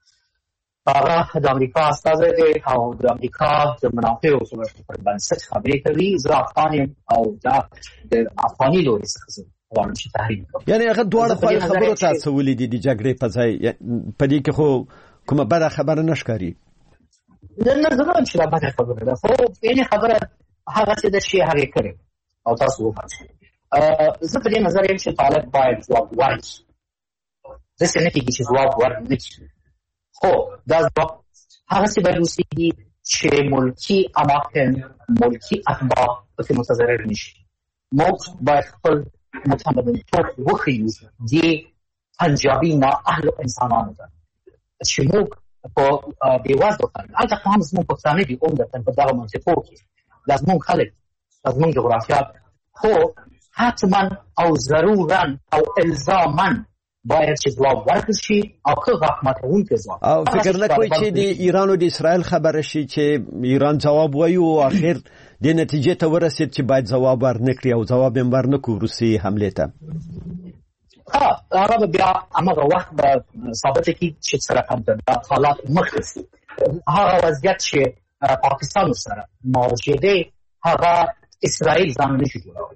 هغه د امریکا استازی دی او د امریکا د منافعو پر بنسټ خبرې کوي زه افغان او دا د افغاني لوري څخه غواړم چې تحریک وکړم یعنی هغه دواړه خپل خبرو ته څه ولیدي د جګړې په ځای په دې کې خو کومه بده خبره نشکاري نه زه چې دا بده خبره ده خو یعنی خبره هغه څه د شي هغه کوي او تاسو وفاته زه په دې نظر یم چې طالب باید ځواب ورکړي د څه نه کېږي چې ځواب ورنکړي خو دا ځواب هغه څه باید وسیږي چې ملکي اماکن ملکي اتباع پکې متضرر نشي موږ باید خپل متمدنتوب وښیو دې پنجابي نااهلو انسانانو ته چې موږ په بېوزلو خلک هلته خو هم زموږ پښتانه دي عمدتاً په دغه منطقو کې دا زموږ خلک دا زموږ جغرافیات خو حتما او ضرورا او الزاما باید چې ځواب ورکړل شي او که غاښماتونکی ځواب او فکر نه کوئ چې د ایران او د اسرائیل خبره شي چې ایران ځواب وایي او اخر د نتیجې ته ورسېد چې باید ځواب ورنکړي او ځواب یې ورنکړو روسي حملې ته ها هغه به بیا هماغه وخت به ثابته کړي چې څه رقم ده دا حالات مخکې شي هغه وضعیت چې پاکستان سره مواجه دی هغه اسرائیل ځان نشي جوړولی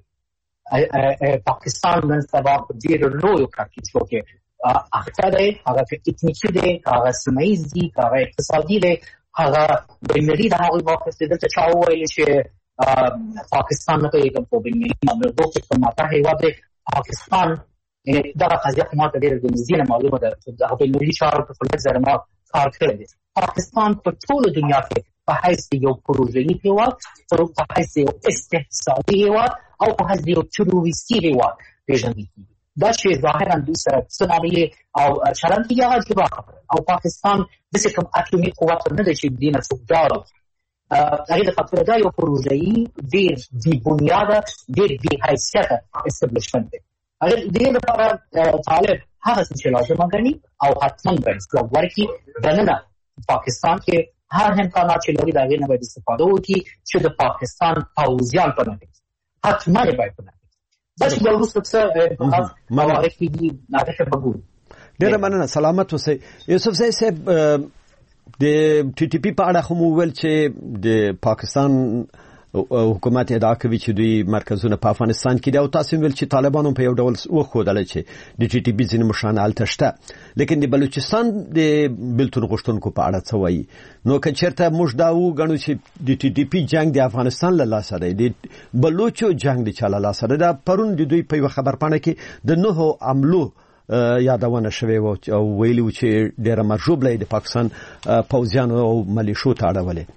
پاکستان نن سبا په ډېرو لویو کړکېچو کې اخته دی هغه اتنیکي دی هغه سیمه ییز دی هغه اقتصادي دی هغه بینالمللي د هغوی موقف دی دلته چا وویل چې پاکستان نه پوهېږم په بینالمللي معاملو کې په ماته هېواد دی پاکستان دغه قضیه خو ماته ډېره د نږدې نه معلومه ده هغه بینالمللي چارو په لږ ځای ما کار کړی دی پاکستان په ټوله دنیا کې په حیث د یو پروژهیي هېواد په حیث د یو استحصالي هېواد او په حیث د یو تروریستي هېواد پېژندل کېږي دا چې ظاهرا دوی سره څه معاملې او چلند کېږي هغه جدا خبره او پاکستان داسې کوم اټومي قوت نه دی چې دې نه څوک ډاره هغې د خاطره دا یو پروژهیي ډېر بې بنیاده ډېر بې حیثیته اسټبلیشمنټ دی هغې دې لپاره طالب هغه څه چې لازمه ګڼي او حتما باید ځواب ورکړي دننه پاکستان کې هر امکانات چې لري د هغې نه باید استفاده وکړي چې د پاکستان پوځیان په نفي حتما یې باید په نفي دا چې بیا وروسته څه هغه کېږي هغه ښه به ګورو ډېره مننه سلامت اوسئ یوسفزی صاحب د ټي ټي پي په اړه خو مو وویل چې د پاکستان حکومت ادعا کوي چې دوی مرکزونه په افغانستان کې دي او تاسو ویل چې طالبانو په یو ډول وښودل چې د ټي ټي پی ځینې مشران هلته شته، لیکن د بلوچستان د بېلتون غوښتونکو په اړه څه وایي؟ نو که چېرته موږ دا وګڼو چې د ټي ټي پی جنګ د افغانستان له لاسه دی، د بلوچو جنګ د چا له لاسه دی، دا پرون د دوی په یوه خبرپاڼه کې د نهو حملو یادونه شوې وه او ویلي وو چې ډېره مرژوبله یې د پاکستان پوځیانو او ملیشو ته اړولې.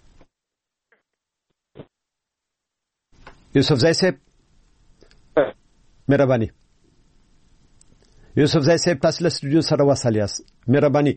یوسفزی صاحب مهرباني، یوسفزی صاحب تاسو له سټوډیو سره وصل یاست، مهرباني.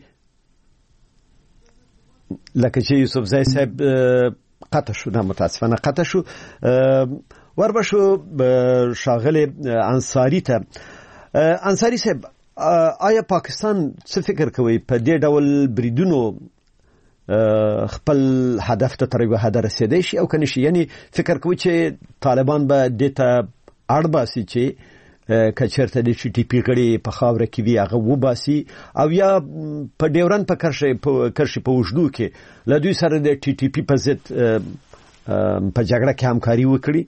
لکه چې یوسفزی صاحب قطع شو، نه متاسفانه قطع شو. وربشو شاغله انصاری ته. انصاری صاحب، آیا پاکستان څه فکر کوي په دې ډول بریدونو خپل هدف ته تر یوه حده رسیدای شي او کنه شي؟ یعنی فکر کوي چې طالبان به دې ته اړ باسي چې که چېرته د ټي ټي پي غړي په خاوره کې وي هغه وباسي او یا په ډیورن په کرښې په اوږدو کې له دوی سره د ټي ټي پي په ضد په جګړه کې همکاري وکړي؟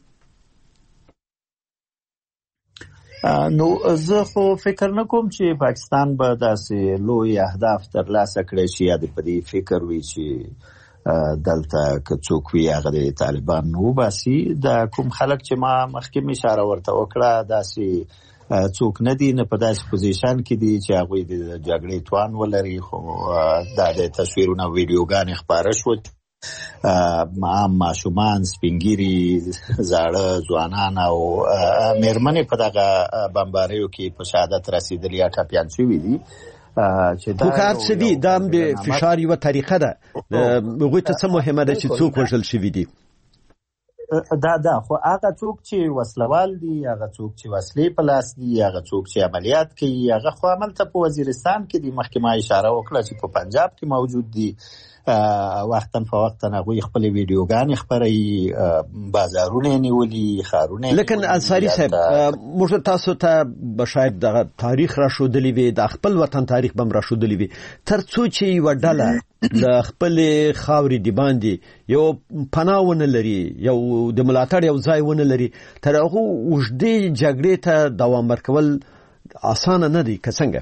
نو زه خو فکر نه کوم چې پاکستان به داسې لوی اهداف ترلاسه کړي چې یا د په دې فکر وي چې دلته که څوک وي هغه د طالبان وباسي. دا کوم خلک چې ما مخکې مې اشاره ورته وکړه داسې څوک نه دي، نه په داسې پوزیشن کې دي چې هغوی د جګړې توان ولري. خو دا د تصویرونه ویډیوګانې خپاره شوه، عام ماشومان، سپینګیري، زاړه ځوانان او میرمنې په دغه بمباریو کې په شهادت رسېدلي یا ټپیان شوي دي. خو که هر څه دي دا هم د فشار یوه طریقه ده. هغوی ته څه مهمه ده چې څوک وژل شوي دي؟ دا دا خو هغه څوک چې وسلوال دي، هغه څوک چې وسلې په لاس دي، هغه څوک چې عملیات کوي، هغه خو هملته په وزیرستان کې دي. مخکې ما اشاره وکړه چې په پنجاب کې موجود دي. وقتا فوقتا هغوی خپل ویډیوګانې خپروي، بازارونه نیولي، ښارونه. لیکن انصاري صاحب، موږ تاسو ته به شاید دغه تاریخ راښودلی وي، د خپل وطن تاریخ به هم راښودلی وي، تر څو چې یوه ډله د خپلې خاورې د باندې یو پناه ونه لري، یو د ملاتړ یو ځای ونه لري، تر هغو اوږدې جګړې ته دوام ورکول اسانه نه دی که څنګه؟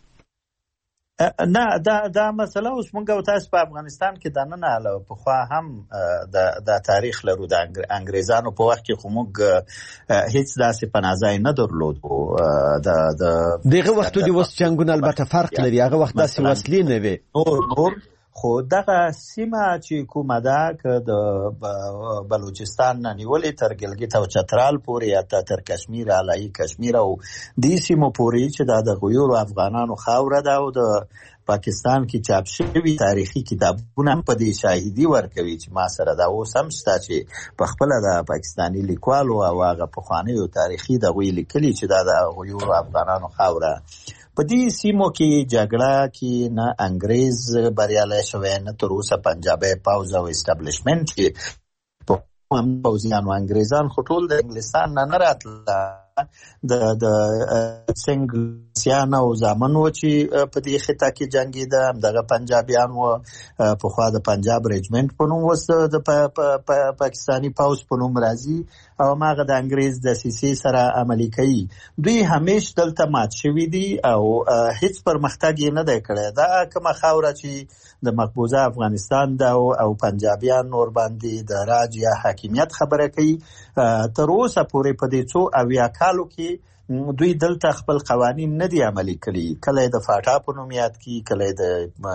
نه، دا دا مسله اوس موږ او تاسو په افغانستان کې دننه علاوه پخوا هم د تاریخ لرو. د انګریزانو په وخت کې خو موږ هیڅ داسې پناه ځای نه درلودو. دغه وختو د اوس جنګونه البته فرق لري، هغه وخت داسې وسلې نه وې. نور نور خو دغه سیمه چې کومه ده که د بلوچستان نه نیولې تر ګلګت او چترال پورې یا تر کشمیر، علایي کشمیر او دې سیمو پورې چې دا د غیورو افغانانو خاوره ده او د پاکستان کې چاپ شوي تاریخي کتابونه هم په دې شاهدي ورکوي چې ما سره دا اوس هم شته چې په خپله د پاکستاني لیکوالو او هغه پخوانیو تاریخي دغوی لیکلي چې دا د غیورو افغانانو خاوره. په دې سیمو کې جګړه کې نه انګریز بریالی شوی، نه تر اوسه پنجابي پوځ او اسټابلیشمنټ چې هم پوځیان او انګریزان خو ټول د انګلستان نه نه راتله. د د سنګسیان او زامن و چې په دې خطه کې جنګېده، همدغه پنجابیان و، پخوا د پنجاب رجمنټ په نوم وس د پاکستاني پوځ په نوم راځي او هماغه د انګریز دسیسې سره عملي کوي. دوی همیش دلته مات شوي دي او هیڅ پرمختګ یې نه دی کړی. دا کومه خاوره چې د مقبوضه افغانستان ده او پنجابیان نور باندې د راج یا حاکمیت خبره کوي، تر اوسه پورې په دې څو اویا کالو کې دوی دلته خپل قوانین نه دي عملي کړي. کله د فاټا په نوم یاد کی، کله د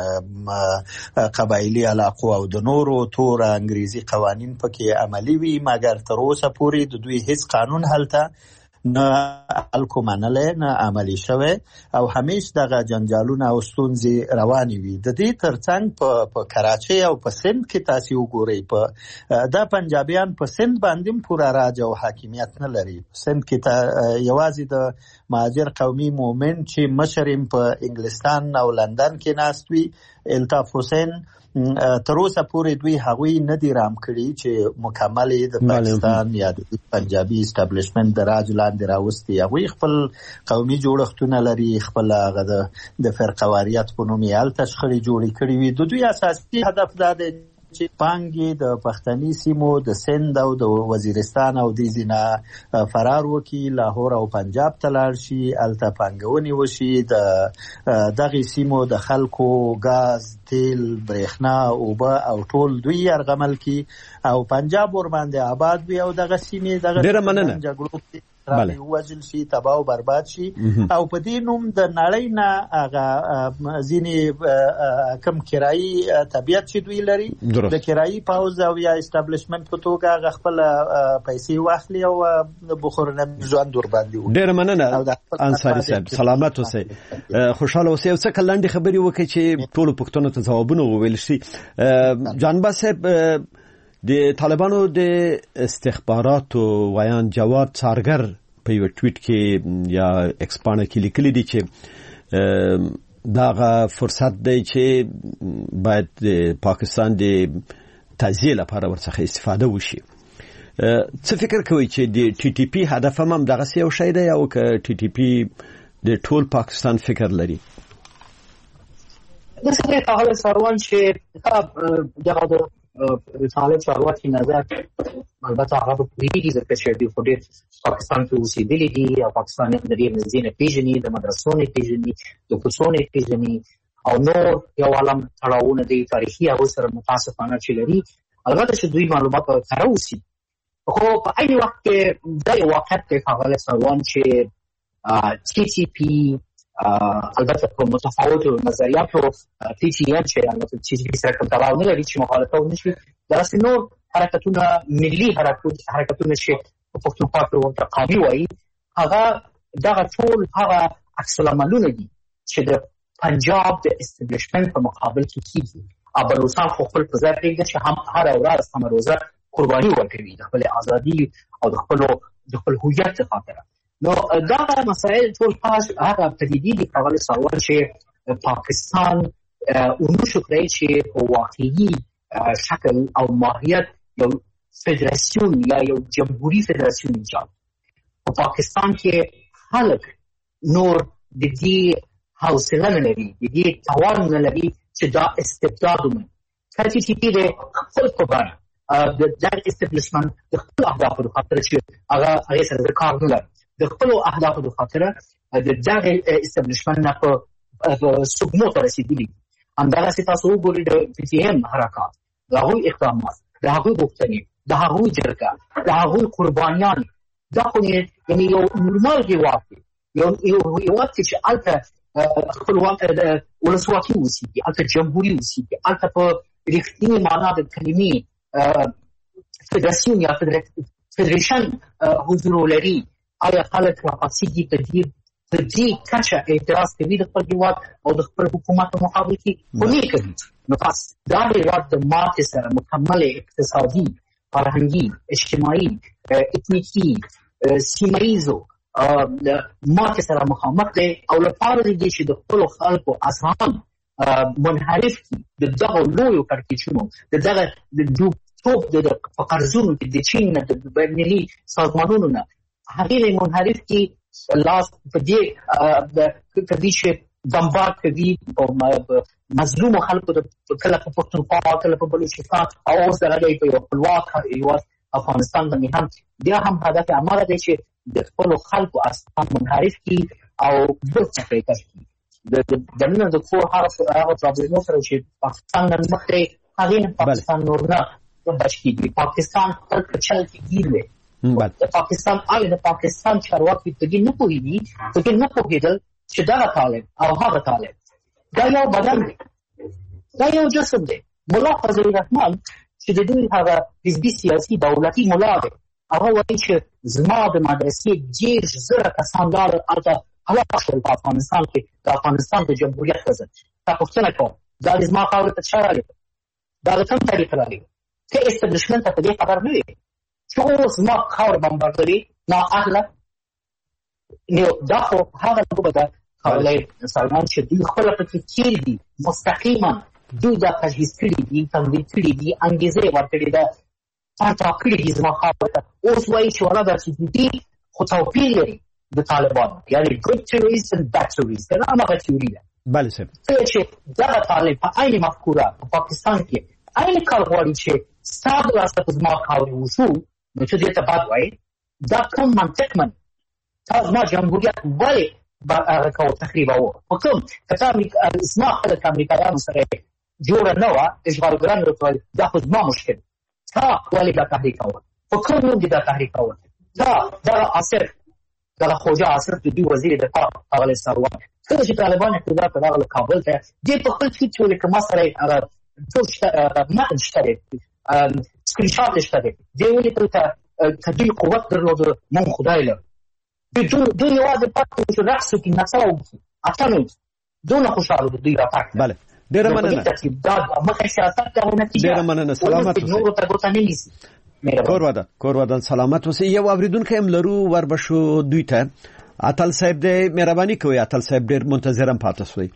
قبایلي علاقو او د نورو تور انګریزي قوانین پکې عملي وي، مګر تر اوسه پورې د دوی هیڅ قانون هلته نه خلکو منلی نه عملي شوی او همیش دغه جنجالونه او ستونزې روانې وي. د دې ترڅنګ په کراچۍ او په سند کې تاسې وګورئ، په دا پنجابیان په سند باندې هم پوره راج او حاکمیت نه لري. سند کې یوازې د مهاجر قومي مومن چې مشر په انګلستان او لندن کې ناست وي، الطاف حسین، تر اوسه پورې دوی هغوی نه دي رام کړي چې مکمل د پاکستان یا د پنجابي اسټابلیشمنټ د راج لاندې راوستي. هغوی خپل قومي جوړښتونه لري، خپل هغه د فرقواریت په نوم یې هلته شخړې جوړې کړې وي. د دوی اساسي هدف دا دی چې پانګې د پښتني سیمو د سند او د وزیرستان او د ځینه فرار وکي لاهور او پنجاب ته لاړ شي الته پانګونې وشي د دغه سیمو د خلکو غاز تیل برېښنا اوبه او ټول دوی ارغمل کی او پنجاب ور باندې آباد وي او دغه سیمې دغه ډېره مننه جګړو راوي وژل شي تباہ او برباد شي او په دې نوم د نړۍ نه هغه ځینې کم کرایي طبيعت چې دوی لري د کرایي پاوز او یا اسټابلیشمنت په توګه هغه خپل پیسې واخلي او بخورنه ژوند ور باندې. ډېر مننه انصاري صاحب، سلامت اوسئ، خوشاله اوسئ. او څه کلاندې خبرې وکړي چې ټول پښتنو ته ځوابونه وویل شي. جانبا صاحب، د طالبانو د استخباراتو ویان جواد څارګر په یو ټویټ کې یا ایکس پاڼه کې لیکلي دي چې داغه فرصت دی چې باید د پاکستان د تجزیه لپاره ورڅخه استفاده وشي. څه فکر کوي چې د ټي ټي پی هدف هم دغه یو شی دی او که ټي ټي پی د ټول پاکستان فکر لري؟ د څه په حال سروان چې دغه د طالب چارواکي نظر البته هغه په پیږي ځکه چې دوی په ډېر پاکستان کې اوسېدلي دي او پاکستان د ډېر نږدې نه پیژني، د مدرسو نه پیژني، د کوڅو نه پیژني او نور یو عالم تړاوونه دي تاریخي هغه سره متاسفانه چې لري. البته چې دوی معلومات سره اوسي، خو په عین وخت کې د یو واقعیت په حواله سروان چې ټي ټي پی البته په متفاوتو نظریاتو ټي ټي ام چې البته ټي ټي پی سره کوم تړاو نه لري چې مخالفت ونشي، داسې نور حرکتونه ملي حرکتونه حرکتونه چې په پښتونخوا کې ورته قومي وایي، هغه دغه ټول هغه عکس العملونه دي چې د پنجاب د استبلیشمنت په مقابل کې کیږي. ابروسان خو خپل په ځای پرېږدي چې هم هر ورځ هم روزه قرباني ورکوي د خپل ازادي او د خپل د خپل هویت لپاره. نو دا مسائل ټول هغه پدیدې دي په اړه سوال چې پاکستان ونشو کړی چې په واقعي شکل او ماهیت یو فدراسیون یا یو جمهوریت فدراسیون ایجاد. په پاکستان کې خلک نور د دې حوصله نه لري، د دې توان نه لري چې دا استبداد ومني. کله چې دې خپل په بڼه د دغه استبلیشمنت د خپل اهدافو لپاره چې هغه هغه سره کار نه لري، د خپل اهدافو لپاره د دغه استبلیشمنت نه په سقوط رسیدلی. همدغه تاسو وګورئ د پی ټي ایم حرکات، د هغوی اقدامات، د هغوی غوښتنې، د هغوی جرګه، د هغوی قربانیان، دا خو یعنې یو نورمال هېواد دی، یو هېواد چې هلته خپلواک ولسواکي اوسېږي، هلته جمهوري اوسېږي، هلته په رښتینې معنا د کلمې فدراسیون یا فدریشن حضور لري. آیا خلک راپاڅېږي په دې په دې کچه اعتراض کوي د خپل هېواد او د خپل حکومت په مقابل کې؟ خو نه کوي. نو پس دا هېواد د ماتې سره مکمل اقتصادي، فرهنګي، اجتماعي، اتنیکي، سیمه ییزو ماتې سره مخامخ دی او لپاره دی چې د خپلو خلکو اذهان منحرف کړي د دغو لویو کړکېچونو، د دغه د ډوبتوب په قرضونو کې د چین نه د بینالمللي سازمانونو نه هغې منحرف کړي. لاس په دې کوي چې بمبار کوي مظلومو خلکو کله په پښتونخوا کله په بلوچستان او اوس دغه دی په یو خپلواک هېواد افغانستان باندې هم بیا هم هدف یې هماغه دی چې د خپلو خلکو اذهان منحرف کړي او بل څه پرې کړي. د دننه د کور هغه پرابلمو سره چې پاکستان نن مخ دی هغې نه پاکستان نور نه بچ کېږي. پاکستان خپل په چل کې ګیر دی. د پاکستان آیا د پاکستان چارواکي په دې نه پوهېږي، په دې نه پوهېدل چې دغه طالب او هغه طالب دا یو بدن دی، دا یو جسم دی. ملا فضل الرحمن چې د دوی هغه حزبي سیاسي دولتي ملا دی، هغه وایي چې زما د مدرسې دېرش زره کسان لاړل هلته هلاک شول په افغانستان کې د افغانستان د جمهوریت په ضد. تا پوښتنه کوم دا د زما خاورې ته چا راغلی؟ دا د کوم طریقه راغلی؟ ته اسټبلیشمنت ته په دې خبر نه وې چې اوس زما خاوره بمباردوي نااهله؟ نو دا خو هغه لوبه ده کولی سلمان چې دوی خپله پکې تېر دي، مستقیما دوی دا تجهیز کړي دي، تمویل کړي دي، انګېزه یې ورکړې ده، پاچا کړي دي زما خاوره ته. اوس وایي چې ولا دا چې دي خو توپیر لري د طالبانو، یعنې ګډ تیوریست and bad تیوریست، دا هماغه تیوري ده. بله صاحب. کله چې دغه طالب په عین مفکوره په پاکستان کې عین کار غواړي چې ستا د لاسه په زما خاورې وشو، نو چې دې ته بد وایي دا کوم منطق من؟ تا زما جمهوریت ولې هغه کوه تخریبوه؟ په کوم که تا زما خلک امریکایانو سره جوړه نه وه، اشغالګران ورته وایي دا خو زما مشکل، تا ولې دا تحریکوه؟ په کوم نوم دې دا تحریکوه؟ تا دغه عاصف دغه خوجه عاصف د دوی وزیر دفاع ښاغلی سروان کله چې طالبان اقتدار ته راغله کابل ته، دې په خپل ټویټ کې ولیکه ما سره هغه ټول متن شته دی، سکرین شاټ یې شته دی، دې ولیکل که که دوی قوت درلوده مونږ خدای لرو. دوی یوازې پاتې چې رقص وکړي، نڅا وکړي، اتڼ وکړي، دونه خوشحاله دي دوی راتګ. بله ډېره مننه. مخکې سیاست دغه نتیجه ډېره مننه. سلامت اوسئ. نورو ته ګوته نه نیسي. کور ودان کور ودان سلامت اوسئ. یو اورېدونکی هم لرو، وربشو دوی ته اتل صاحب دی، مهرباني کوئ اتل صاحب، ډېر منتظرم پاتې شوئ.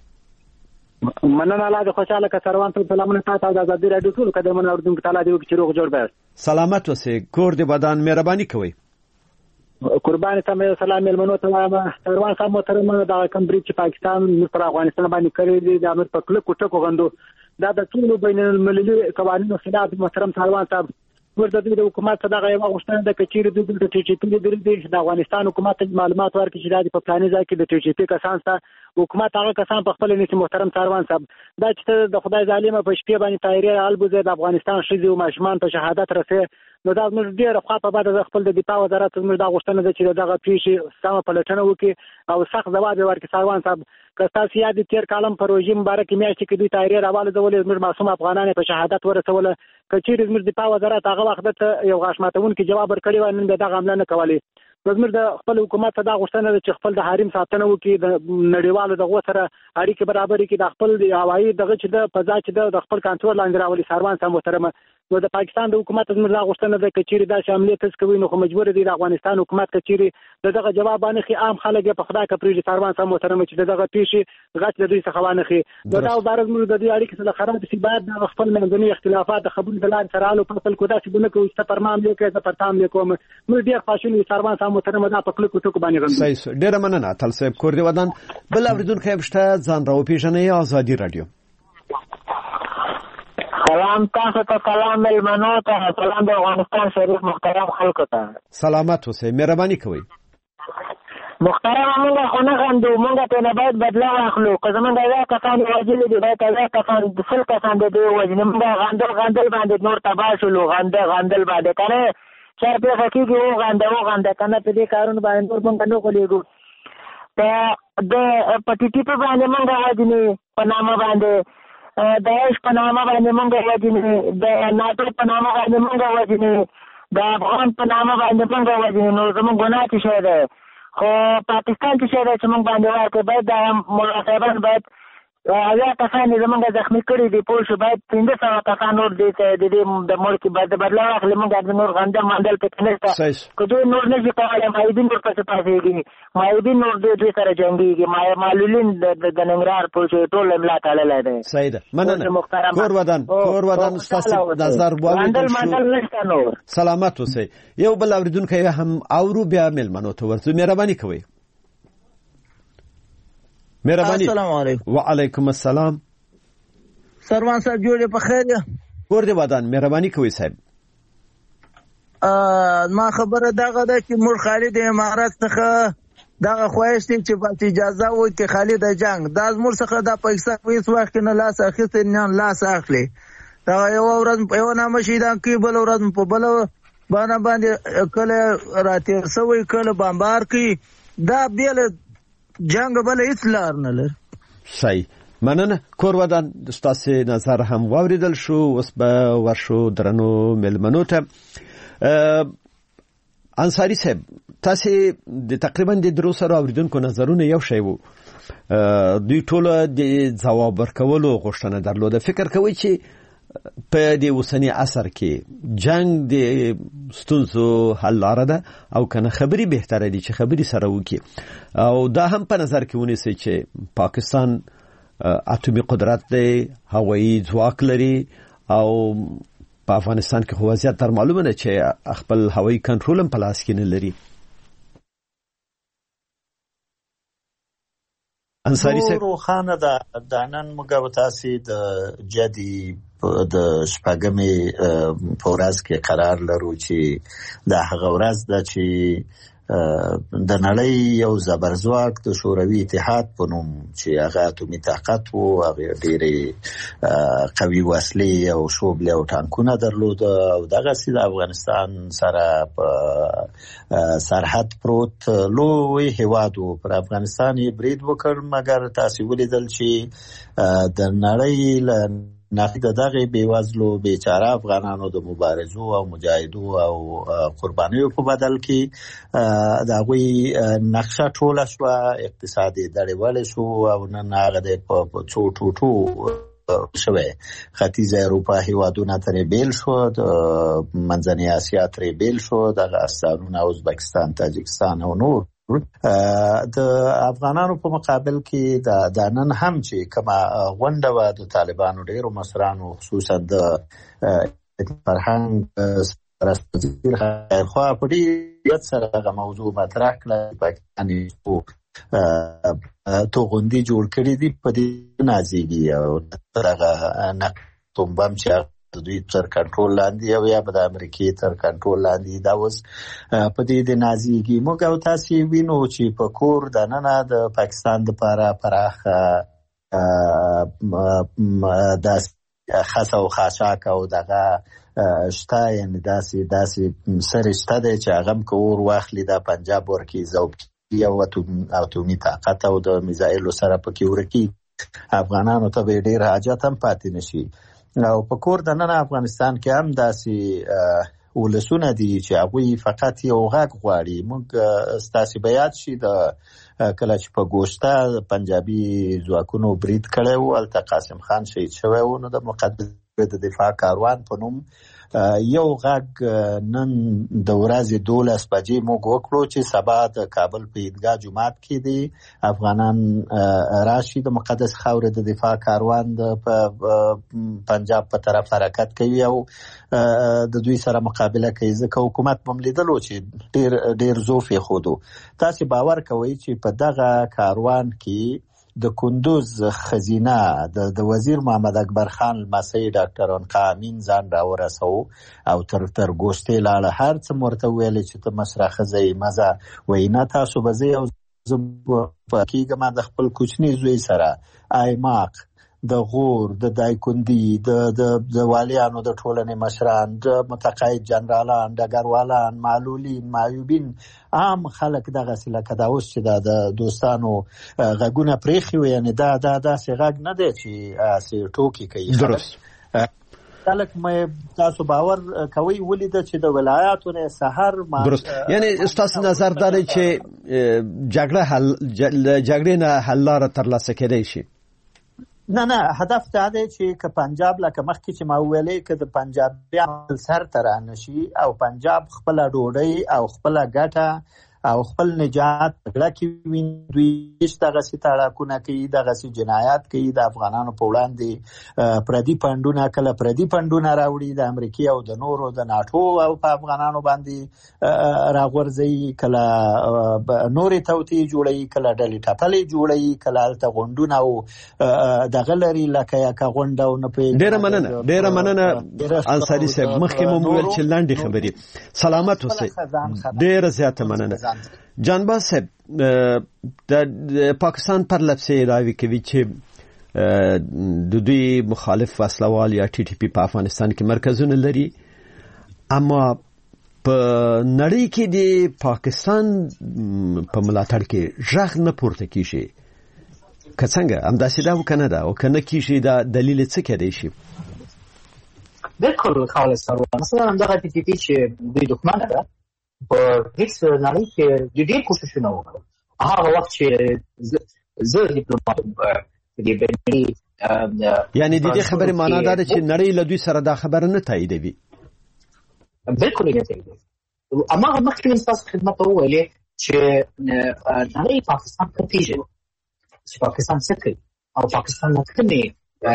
مننه الله دې خوشحاله که سروان ته سلامونه تاسو او د ازادي راډیو ټولو قدرمن اورېدونکو ته الله دې وکړي چې روغ جوړ بیاست. سلامت اوسئ. کور دې ودان، مهرباني کوئ. قربان ته مې سلام مېلمنو ته وایم. سروان صاحب محترم، دا کوم برید چې پاکستان موږ پر افغانستان باندې کړی دی د امر په کلکو ټکو غندو، دا د ټولو بین المللي قوانینو خلاف. محترم سروان صاحب موږ د دوی د حکومت څخه دغه یوه غوښتنه ده که چیرې دوی دلته ټي جي پي لیدلي دي، د افغانستان حکومت ته معلومات ورکړي چې دا د په فلاني ځای کې د ټي جي پي کسان شته، حکومت هغه کسان په خپله نیسي. محترم سروان صاحب دا چې ته د خدای ظالمه په شپې باندې طایرې البوځې د افغانستان ښځې او ماشومان په شهادت رسې، نو دا زموږ ډېره خوا په بده ده. خپل د دفاع وزارت زموږ دا غوښتنه ده چې دغه پیښې سمه پلټنه وکړي او سخت ځواب یې ورکړي. سروان صاحب که ستاسو یاد وي تېر کالم په روژې مبارکې میاشتې کې دوی طایرې راوالوځولې، زموږ معصوم افغانان یې په شهادت ورسوله. که چیرې زموږ دفاع وزارت هغه وخت ته یو غاښ ماتونکی جواب ورکړی وای، نن بیا دغه حمله نه کولې. زموږ د خپل حکومت ته دا غوښتنه ده چې خپل د حریم ساتنه وکړي، د نړیوالو دغو سره اړیکې برابرې کړي، د خپل د هوایي دغه چې ده فضا چې ده د خپل کنټرول لاندې راولي. سروان صاحب محترمه، نو د پاکستان د حکومت زموږ دا غوښتنه ده که چیرې داسې حملې تز کوي، نو خو مجبور دی د افغانستان حکومت که چیرې د دغه جواب وانخلي، عام خلک یې په خدای که پرېږدي. سروان صاحب محترمه چې د دغه پیښې غچ د دوی څخه وانخلي، نو دا عبارت زموږ د دوی اړیکې سره خراب شي. باید د خپل منځني اختلافات د خبرو د لارې سره حل او فصل کړو، داسې به نه کوو چې ته پر ما حملې کوې زه پر تا حملې کوم. موږ ډېر خواشیني یو سروان صاحب محترمه، دا په کلکو ټکو باندې غندو. صحیح. ډېره مننه اتل صاحب، کور دې ودان. بل اورېدونکی هم شته، ځان راوپېژنئ. ازادي راډیو. سلام تاسو ته، سلام مېلمنو ته، سلام د افغانستان شریف محترم خلکو ته. سلامت اوسئ. مهرباني کوئ. محترم موږ خو نه غندو، موږ ترې باید بدله واخلو. که زموږ اویا کسان وژلي دي باید اویا کسان سل کسان د دوی وژني. موږ غندل غندل باندې نور تباه شولو، غنده غندل باندې که نه چېر پېښه کېږي وغنده وغنده، که نه په دې کارونو باندې نور موږ نه غولېږو. د په ټي ټي پي باندې موږ وژني په نامه باندې، د عیش په نامه باندې موږ وژني، د ناټو په نامه باندې موږ وژني، د افغان په نامه باندې موږ وژني. نو زموږ ګناه څه شی دی؟ خو پاکستان څه شی دی چې موږ باندې ورکړي؟ باید دا ملا صاحبان باید اویا کسان یې زموږ زخمي کړي دي، پوه شو، باید پنځه سوه کسان نور دې د دې د ملک باید د بدله واخلي. موږ نور غندل مندل پکې نشته. که دوی نور نه شي کولی، معیدین ورپسې پاڅېږي، معیدین نور دوی سره جنګېږي، معلولین د ننګرهار پوه شو ټول املا تړلی دی. صحیح ده. مننه. کور ودان کور ودان ستاسو نظر واورېدل شو. سلامت اوسئ. یو بل اورېدونکی هم اورو، بیا مېلمنو ته ورځو. مهرباني کوئ. مهرباني. السلام علیکم. وعلیکم السلام. سروان صاحب جوړې په خیر یې؟ کور دې ودان. مهرباني کوئ صاحب. ما خبره دغه ده چې موږ خالي د امارات څخه دغه خواهش دی چې بس اجازه وکړي خالي د جنګ دا زموږ څخه د پیسې په هېڅ وخت کې نه لاس اخیستی نه لاس اخلي. دغه یوه ورځ په یوه نامه شهیدان کوي، بله ورځ په بله بانه باندې کله راتېر شوی کله بمبار کوي. دا بیا له جنګ بله هېڅ لار نه لري. صحیح. مننه. کور ودان ستاسو نظر هم واورېدل شو. اوس به ورشو درنو مېلمنو ته. انصاري صاحب، تاسو د تقریبا د درو سره اوریدونکو نظرونه یو شی وو، دوی ټول د ځواب ورکولو غوښتنه درلوده. فکر کوي چې په دې اوسنی عصر کې جنگ د ستونزو حل لاره ده او کنه خبري بهتره دي چې خبري سره وکړي، او دا هم په نظر کې ونیسي چې پاکستان اتومي قدرت دی، هوایي ځواک لري، او په افغانستان کې خو وضعیت تر معلومه ده چې خپل هوایي کنټرول هم په لاس کې نه لري. انصاري صاحب روخانه ده د نن موږ تاسو د جدي د شپږمې په ورځ کې قرار لرو چې دا هغه ورځ ده چې د نړۍ یو زبرځواک د شوروي اتحاد په نوم چې هغه اتومي طاقت و، هغه ډېرې قوي وسلې او شوبلې او ټانکونه درلوده او دغسې د افغانستان سره په سرحد پروت لوی هېواد و. پر افغانستان یې برید وکړ، مګر تاسې ولیدل چې د نړۍ له نقد دغه بیوزلو بیچاره افغانانو د مبارزو او مجاهدو او قربانیو په بدل کې د هغوی نقشه ټوله شوه، اقتصادي دړېوالې شو او نن هغه د په څو ټوټو شوی. ختیځه اروپا هیوادونه ترې بیل شو، د منځنۍ اسیا ترې بیل شو، دغه افغانستان، ازبکستان، تاجکستان او نور. د افغانانو په مقابل کې د نن هم چې کومه غونډه وه د طالبانو ډېرو مشرانو خصوصا د فرهنګ وزیر خیرخوا په ډېر سره دغه موضوع مطرح کړه، پاکستان توغندي جوړ کړي دي په دې نازېږي او دغه نقطوم چې د دوی تر کنټرول لاندې او یا به د امریکې تر کنټرول لاندې دا اوس په دې د نازېږي. موږ او تاسې وینو چې په کور دننه د پاکستان دپاره پراخه داسې خس او خاشاک او دغه شته، یعنې داسې داسې سرې شته دی چې هغه هم که اور واخلي دا پنجاب ورکړي ذوبکي او اتومي طاقت او د میزایلو سره پکې ورکي، افغانانو ته به یې ډېر حاجت هم پاتې نه شي. او په کور دننه افغانستان کې هم داسې ولسونه دي چې هغوی فقط یو غږ غواړي. موږ ستاسې به یاد شي د کله چې په ګوشته پنجابي ځواکونو برید کړی و، هلته قاسم خان شهید شوی و، نو د مقدس د دفاع کاروان په نوم یو غږ نن د ورځې دولس بجې موږ وکړو چې سبا د کابل په عیدګاه جومات کې دی افغانان راشي، د مقدس خاورې د دفاع کاروان د پنجاب په طرف حرکت کوي او د دوی سره مقابله کوي. ځکه حکومت هم لیدلو چې ډېر ډېر ضعف یې ښودو. تاسې باور کوئ چې په دغه کاروان کې د کندوز خزینه د وزیر محمد اکبر خان لمسی ډاکټر عنقا امین ځان راورسو او تر تر ګوشتې لاړه، هر څه ورته ویلې چې ته مشره ښځه یې مزه وایي نه تاسو به زه یو زه کېږم د خپل کوچني زوی سره ایماق د غور د دایکندي د د والیانو د ټولنې مشران، د متقاعد جنرالان، ډګروالان، معلولین، معیوبین، عام خلک دغسې لکه دا اوس چې دا د دوستانو غږونه پرېښي وي، یعنې دا دا داسې غږ نه دی چې هسې ټوکې کوي. درست خلک مې تاسو باور کوئ ولیده چې د ولایاتو نه سحر درست، یعنې ستاسو نظر دا دی چې جګړه حل جګړې نه حل لاره ترلاسه کېدی شي؟ نه نه، هدف دا دی چې که پنجاب لکه مخکې چې ما وویلې که د پنجابیانو سر ته رانشي او پنجاب خپله ډوډۍ او خپله ګټه او خپل نجات جګړه کې ویني، دوی هېڅ دغسې تړاکونه کوي، دغسې جنایات کوي، د افغانانو په وړاندې پردي پنډونه کله پردي پنډونه راوړي د امریکې او د نورو د ناټو او په افغانانو باندې راغورځوي، کله نورې توطیې جوړوي، کله ډلې ټپلې جوړوي، کله هلته غونډونه او دغه لري لکه یکه غونډه او نه پوهېږم. ډېره مننه ډېره مننه انصاري صاحب، مخکې مو وویل چې لنډې خبرې. سلامت اوسئ، ډېره زیاته مننه. جانباز صاحب، د پاکستان پر لپسې راوي کوي چې د دوی مخالف وسلوال یا ټي ټي پي په افغانستان کې مرکزونه لري، اما په نړۍ کې د پاکستان په ملاتړ کې غږ نه پورته کیږي. که څنګه همداسې دا و که نه ده، او که نه کیږي دا دلیل څه کېدی شي؟ بالکل خالص سره مثلا همدغه ټي ټي پي چې دوی دښمنه ده په هیڅ نړۍ کې ډېر کوششونه وکړل. هغه وخت چې زه ډیپلوماټ د بیني یعنې د دې خبرې معنا دا ده چې نړۍ له دوی سره دا خبره نه تاییدوي. بالکل یې نه تاییدوي. هماغه مخکې مې ستاسو خدمت ته وویلې چې نړۍ پاکستان ته پېژني چې پاکستان څه کوي او پاکستان نه کومې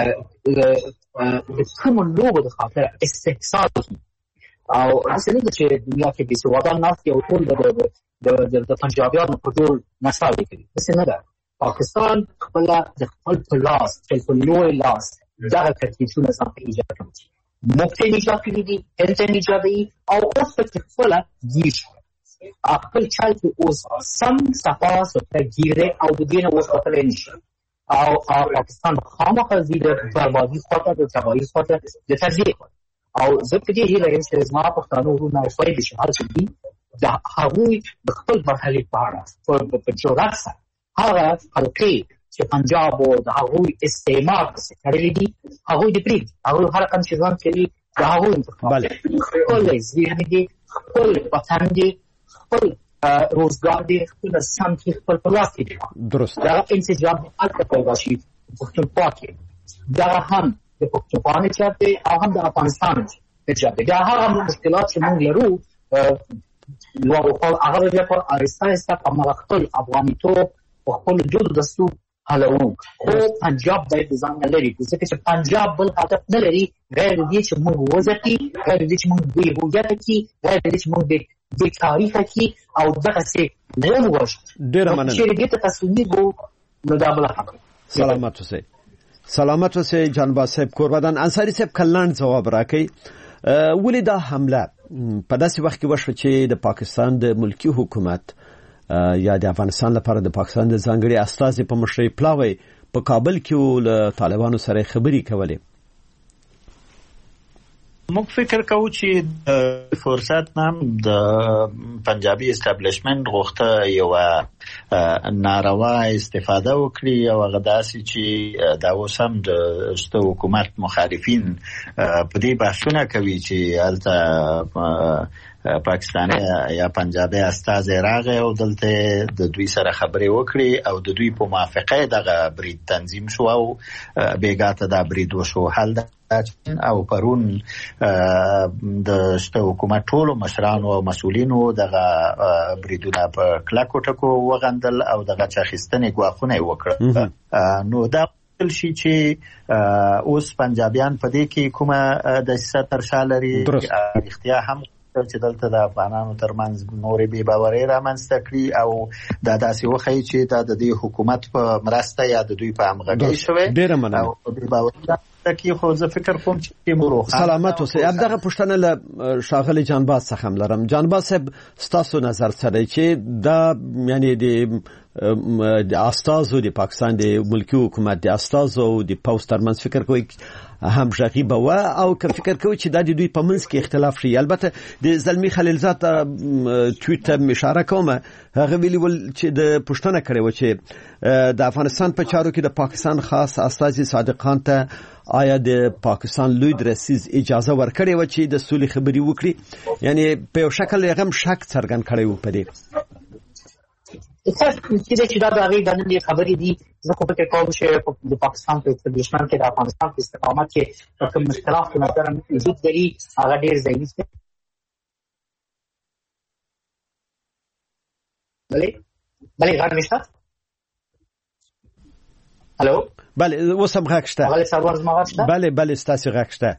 د کومو لوبو د خاطر استحصال کوي. او داسې نه ده چې دنیا کې بېسوادان ناست دي او ټول د پنجابیانو په ډول نڅاوې کوي، داسې نه ده. پاکستان خپله د خپل په لاس خپل په لوی لاس دغه کړکېچونه ځان ته ایجاد کړي. موږ ته ایجاد کړي دي، هند ته ایجادوي او اوس پکې خپله ګیر شو. خپل چل کې اوس سم صفا سوتره ګیره او د دې نه اوس وتلی نه شي. او پاکستان خامخا ځي د بربادي خواته، د تباهي خواته، د تجزیې خواته. او زه په دې هیله یم چې زما پښتانه وروڼه او خویندې چې هلته دي، د هغوی د خپل برخلیک په اړه په جرأت سره هغه حلقې چې پنجاب او د هغوی استعمار پسې تړلي دي هغوی دې پرېږدي. هغوی هر رقم چې ځان کوي د هغوی انتخاب خپل ذهن دي، خپل وطن دي، خپل روزګار دي، خپل سمت خپل په لاس کې دي. درست. دغه انسجام هلته پیدا شي پښتونخوا کې. دغه هم د پښتونخوا نجات دی او هم د افغانستان نجات دی. دا هغه مشکلات چې موږ لرو هغه بیا په آهسته آهسته په همغه خپل افغانیتوب په خپلو جدو دستور حلوو. خو پنجاب باید ځان نه لري، ځکه چې پنجاب بل هدف نه لري غیر دې چې موږ وځپي، غیر دې چې موږ بې هویته کړي، غیر دې چې موږ بې تاریخه کړي او دغسې ووژنو. ډېره مننه. چېرې دې ته تسلیمېږو نو دا بله خبره. سلامت اوسئ. سلامت اوسئ جانباز صاحب. کوربدان انصاري صاحب کلنډ ځواب راکړئ. ولې دا حمله په داسې وخت کې وشوه چې د پاکستان د ملکی حکومت یا د افغانستان لپاره د پاکستان د ځانګړي استازي په مشرۍ پلاوی په کابل کې له طالبانو سره خبرې کولې؟ موږ فکر کوو چې د فرصت نام د پنجابي استابلیشمنت غوښته یو ناروا استفاده وکړي او هغه داسې چې دا اوس هم د حکومت مخالفین په دې بحثونه کوي چې هلته پاکستاني یا پنجابي استازی راغی او دلته د دوی سره خبرې وکړي او د دوی په موافقه دغه برید تنظیم شو او بیګا ته دا برید وشو. حل او پرون د شته حکومت ټولو مشرانو او مسؤلینو دغه بریدونه په کلکو ټکو وغندل او دغه چاخستنې ګواښونه وکړل. نو دا شي چې اوس پنجابیان په دې کې کومه د ستر شالري اختیار هم چې دلته د افغانانو ترمنځ نورې بې باورۍ رامنځته کړي او دا داسې وښیي چې دا د دې حکومت په مرسته یا د دوی په همغږۍ شوی او بې باورۍ کې. خو زه فکر کوم چې مروخه سلامت اوسئ. دغه پوښتنه له ښاغلي جانباز څخه هم لرم. جانباز صاحب ستاسو نظر څه دی چې دا یعنی د د استازو د پاکستان د ملکی حکومت د استازو او د پوز ترمنځ فکر کوي همغږي به و او که فکر کوي چې دا د دوی په منځ کې اختلاف شي؟ البته د زلمی خلیلزاد تویټ ته اشاره کوم، هغه ویلي ول چې د پوښتنه کړې و چې د افغانستان په چارو کې د پاکستان خاص استازي صادق خان ته آیا د پاکستان لوی درسیز اجازه ورکړې و چې د سولې خبرې وکړي؟ یعنی په یو شکل یې هم شک څرګند کړی و په دې. چې دا د هغې د نن خبرې دي. زه خو فکر کوم چې د پاکستان په استابلیشمنټ کې د افغانستان په استقامت کې کوم اختلاف په نظر وجود لري هغه ډېر ضعیف دی. بلې بلې غږ نشته؟ هلو بله اوس هم غږ شته. هغه سروار زما غږ شته؟ بله بله ستاسې غږ شته.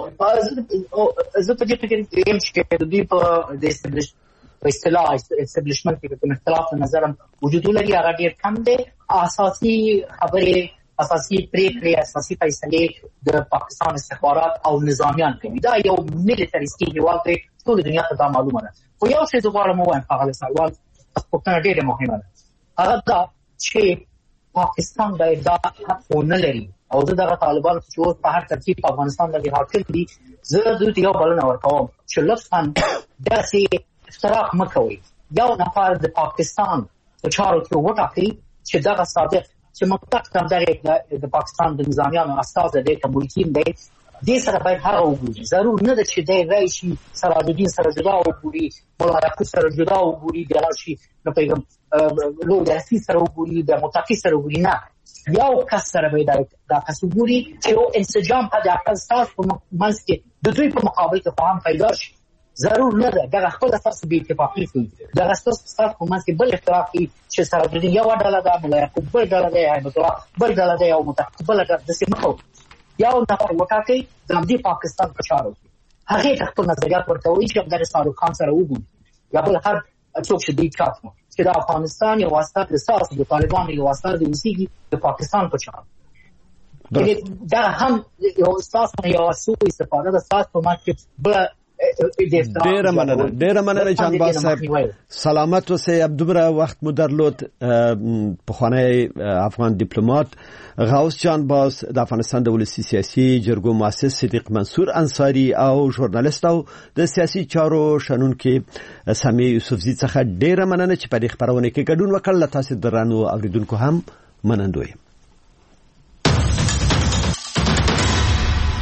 زه په دې فکر کې یم چې د دوی په د استابلیشمنټ په اصطلاح استابلیشمنت کې کوم اختلاف نظر وجود لري هغه ډېر کم دی. اساسي خبرې، اساسي پریکړې، اساسي فیصلې د پاکستان استخبارات او نظامیان کوي. دا یو میلیټریستي هیواد دی، ټول دنیا ته دا معلومه ده. خو یو شی زه غواړم ووایم هغه سوال پوښتنه ډېره مهمه ده، هغه دا چې پاکستان باید دا حق ونه لري او زه دغه طالبانو چې اوس په هر ترتیب په افغانستان باندې حاکم دي زه دوی ته یو بلنه ورکوم چې لطفا داسې افتراق مه کوئ. یو نفر د پاکستان په چارو کې وټاکئ چې دغه صادق چې مطلق دغه د پاکستان د نظامیانو استازی دی که ملکین دی دې سره باید هغه وګوري. ضرور نه ده چې دی راشي سراج الدین سره جدا وګوري، ملا یعقوب سره جدا وګوري، بیا راشي نو پیغام لو درسي سره وګوري، د متقي سره وګوري. نه، یو کس سره باید دا کس وګوري چې یو انسجام په دغه اساس په منځ کې د دوی په مقابل کې فهم پیدا شي. ضرور نه ده دغه خپل اساس به اتفاقی کوي، دغه اساس اساس په منځ کې بل اختلاف کوي چې سراج الدین یو ډله ده، ملا یعقوب بل ډله ده، هیبت الله بل ډله ده او متقي بل ډله ده. سمو یو نفر وټاکي د دې پاکستان په چارو کې هغه ته خپل نظریات ورکوي چې د صادق خان سره وګوري یا بل هر څوک چې دې کاټو چې د افغانستان یو واسطه د ساس د طالبانو یو واسطه د وسیږي د پاکستان په چارو. دا هم یو اساس یو سوء استفاده د اساس په مارکیټ به ډیره مننه ډیره مننه جان باز صاحب سلامت اوسئ. دومره وخت مو درلود. پخوانی افغان ډیپلوماټ غوث جان باز د افغانستان د ولسی سیاسي جرګو مؤسس صدیق منصور انصاری او ژورنالیست او د سیاسي چارو شنونکي سامي یوسفزي څخه ډیره مننه چې په دې خبرونه کې ګډون وکړل. تاسو درنو اوریدونکو هم منندوی.